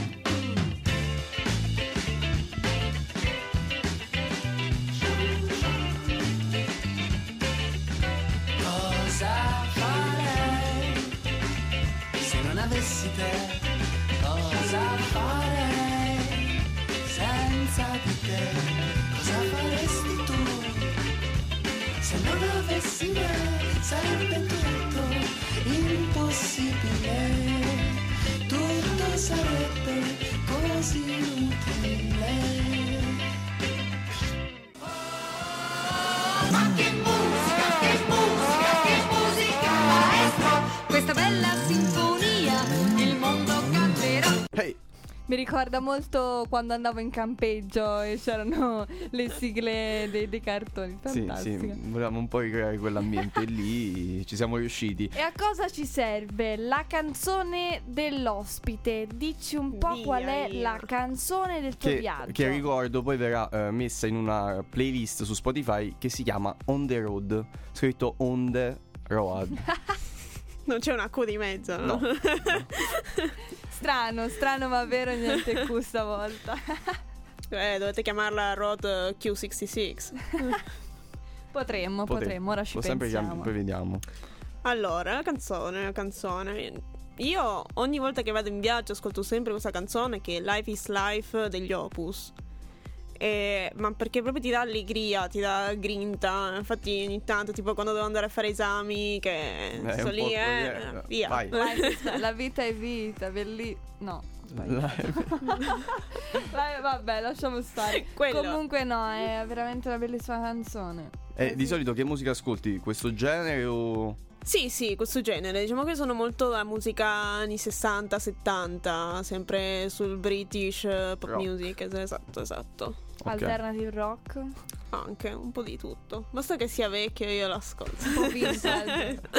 Speaker 9: Cosa farei se non avessi te? Cosa farei senza di te? Cosa faresti tu se non avessi me? Sarebbe tutto impossibile, tutto sarebbe così inutile.
Speaker 10: Ma che musica, che musica, che musica, maestro! Questa bella sinfonia, il mondo canterà.
Speaker 2: Hey!
Speaker 3: Mi ricorda molto quando andavo in campeggio e c'erano le sigle dei, dei cartoni.
Speaker 2: Sì,
Speaker 3: Fantastico.
Speaker 2: sì, volevamo un po' ricreare quell'ambiente e lì ci siamo riusciti.
Speaker 3: E a cosa ci serve la canzone dell'ospite? Dici un po'
Speaker 5: Via,
Speaker 3: qual è
Speaker 5: via.
Speaker 3: la canzone del tuo
Speaker 2: Che,
Speaker 3: viaggio.
Speaker 2: che ricordo poi verrà eh, messa in una playlist su Spotify che si chiama On The Road, scritto On The Road.
Speaker 5: Non c'è una Q di mezzo, no?
Speaker 2: No.
Speaker 3: Strano, strano ma vero, niente Q stavolta.
Speaker 5: Eh, dovete chiamarla Road Q sessantasei.
Speaker 3: Potremmo,
Speaker 2: Pote-
Speaker 3: potremmo, ora ci
Speaker 2: può sempre
Speaker 3: pensiamo.
Speaker 2: chiam- poi vediamo.
Speaker 5: Allora, la canzone, la canzone. Io ogni volta che vado in viaggio ascolto sempre questa canzone che è Life is Life degli Opus. E, ma perché proprio ti dà allegria, ti dà grinta. Infatti ogni tanto, tipo quando devo andare a fare esami, che
Speaker 2: Eh,
Speaker 5: sto
Speaker 2: un
Speaker 5: lì,
Speaker 2: po'
Speaker 5: eh,
Speaker 2: così, eh,
Speaker 5: via.
Speaker 2: vai.
Speaker 3: Life- La vita è vita, belli... No, Vai, vabbè, lasciamo stare.
Speaker 5: Quello.
Speaker 3: Comunque no, è veramente una bellissima canzone.
Speaker 2: Eh, di solito che musica ascolti? Questo genere o...
Speaker 5: Sì, sì, questo genere. Diciamo che sono molto la musica anni sessanta settanta, sempre sul British eh, pop
Speaker 2: Rock.
Speaker 5: music. es- Esatto, esatto.
Speaker 2: Ok.
Speaker 3: Alternative rock.
Speaker 5: Anche un po' di tutto. Basta che sia vecchio io l'ascolto.
Speaker 3: Un po' vintage.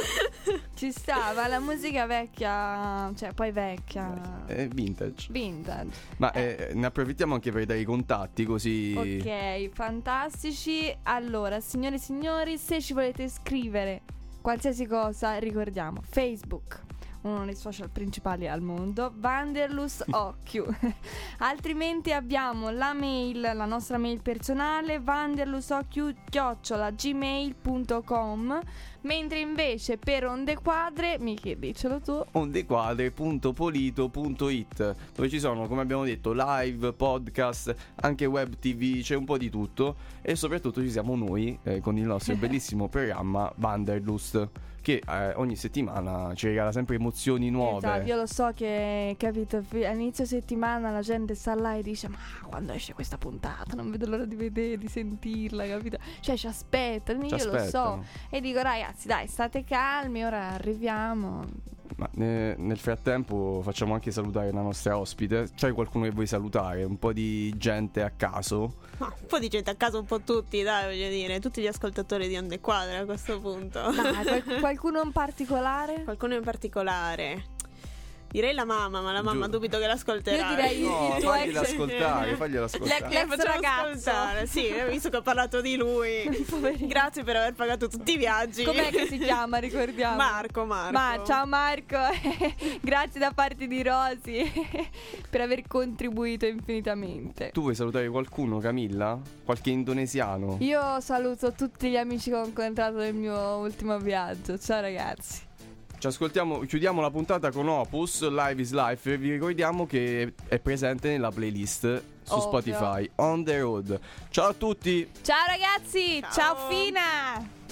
Speaker 3: Ci sta, ma la musica vecchia, cioè poi vecchia,
Speaker 2: È vintage.
Speaker 3: vintage.
Speaker 2: Ma eh, ne approfittiamo anche per dare i contatti, così.
Speaker 3: Ok, fantastici. Allora, signore e signori, se ci volete scrivere qualsiasi cosa, ricordiamo Facebook, uno dei social principali al mondo, Wanderlust Occhio. Altrimenti abbiamo la mail, la nostra mail personale, wanderlustocchio chiocciola gmail punto com. Mentre invece per Onde Quadre, Michi, dicelo tu,
Speaker 2: ondequadre punto polito punto it, dove ci sono, come abbiamo detto, live, podcast, anche web tv, c'è un po' di tutto. E soprattutto ci siamo noi eh, con il nostro bellissimo programma Wanderlust, che eh, ogni settimana ci regala sempre emozioni nuove.
Speaker 3: esatto, io lo so che, capito, fi- all'inizio settimana la gente sta là e dice: ma quando esce questa puntata? Non vedo l'ora di vedere, di sentirla, capito? Cioè ci aspettano, io lo so.
Speaker 2: aspettano.
Speaker 3: E dico: ragazzi, dai, state calmi, ora arriviamo.
Speaker 2: Ma eh, nel frattempo facciamo anche salutare la nostra ospite. C'è qualcuno che vuoi salutare? Un po' di gente a caso?
Speaker 5: Ma un po' di gente a caso, un po' tutti, dai, voglio dire, tutti gli ascoltatori di Onde Quadre a questo punto.
Speaker 3: Dai, qual- qualcuno in particolare?
Speaker 5: Qualcuno in particolare? Direi la mamma, ma la mamma
Speaker 2: Giù.
Speaker 5: dubito che l'ascolterà.
Speaker 3: Io direi
Speaker 2: No,
Speaker 3: il tuo
Speaker 2: fagliela
Speaker 3: ex.
Speaker 2: ascoltare, fagliela ascoltare.
Speaker 3: L'ex
Speaker 5: Eh, facciamo
Speaker 3: ragazzo.
Speaker 5: ascoltare. Sì, visto che ho parlato di lui.
Speaker 3: Poverino.
Speaker 5: Grazie per aver pagato tutti i viaggi.
Speaker 3: Com'è che si chiama, ricordiamo?
Speaker 5: Marco, Marco.
Speaker 3: Ma ciao Marco, grazie da parte di Rosy per aver contribuito infinitamente.
Speaker 2: Tu vuoi salutare qualcuno, Camilla? Qualche indonesiano?
Speaker 3: Io saluto tutti gli amici che ho incontrato nel mio ultimo viaggio. Ciao ragazzi.
Speaker 2: Ci ascoltiamo, chiudiamo la puntata con Opus, Live is Life. E vi ricordiamo che è presente nella playlist su
Speaker 3: Ovvio.
Speaker 2: Spotify, On the Road. Ciao a tutti!
Speaker 3: Ciao ragazzi, ciao,
Speaker 5: Ciao.
Speaker 3: Fina.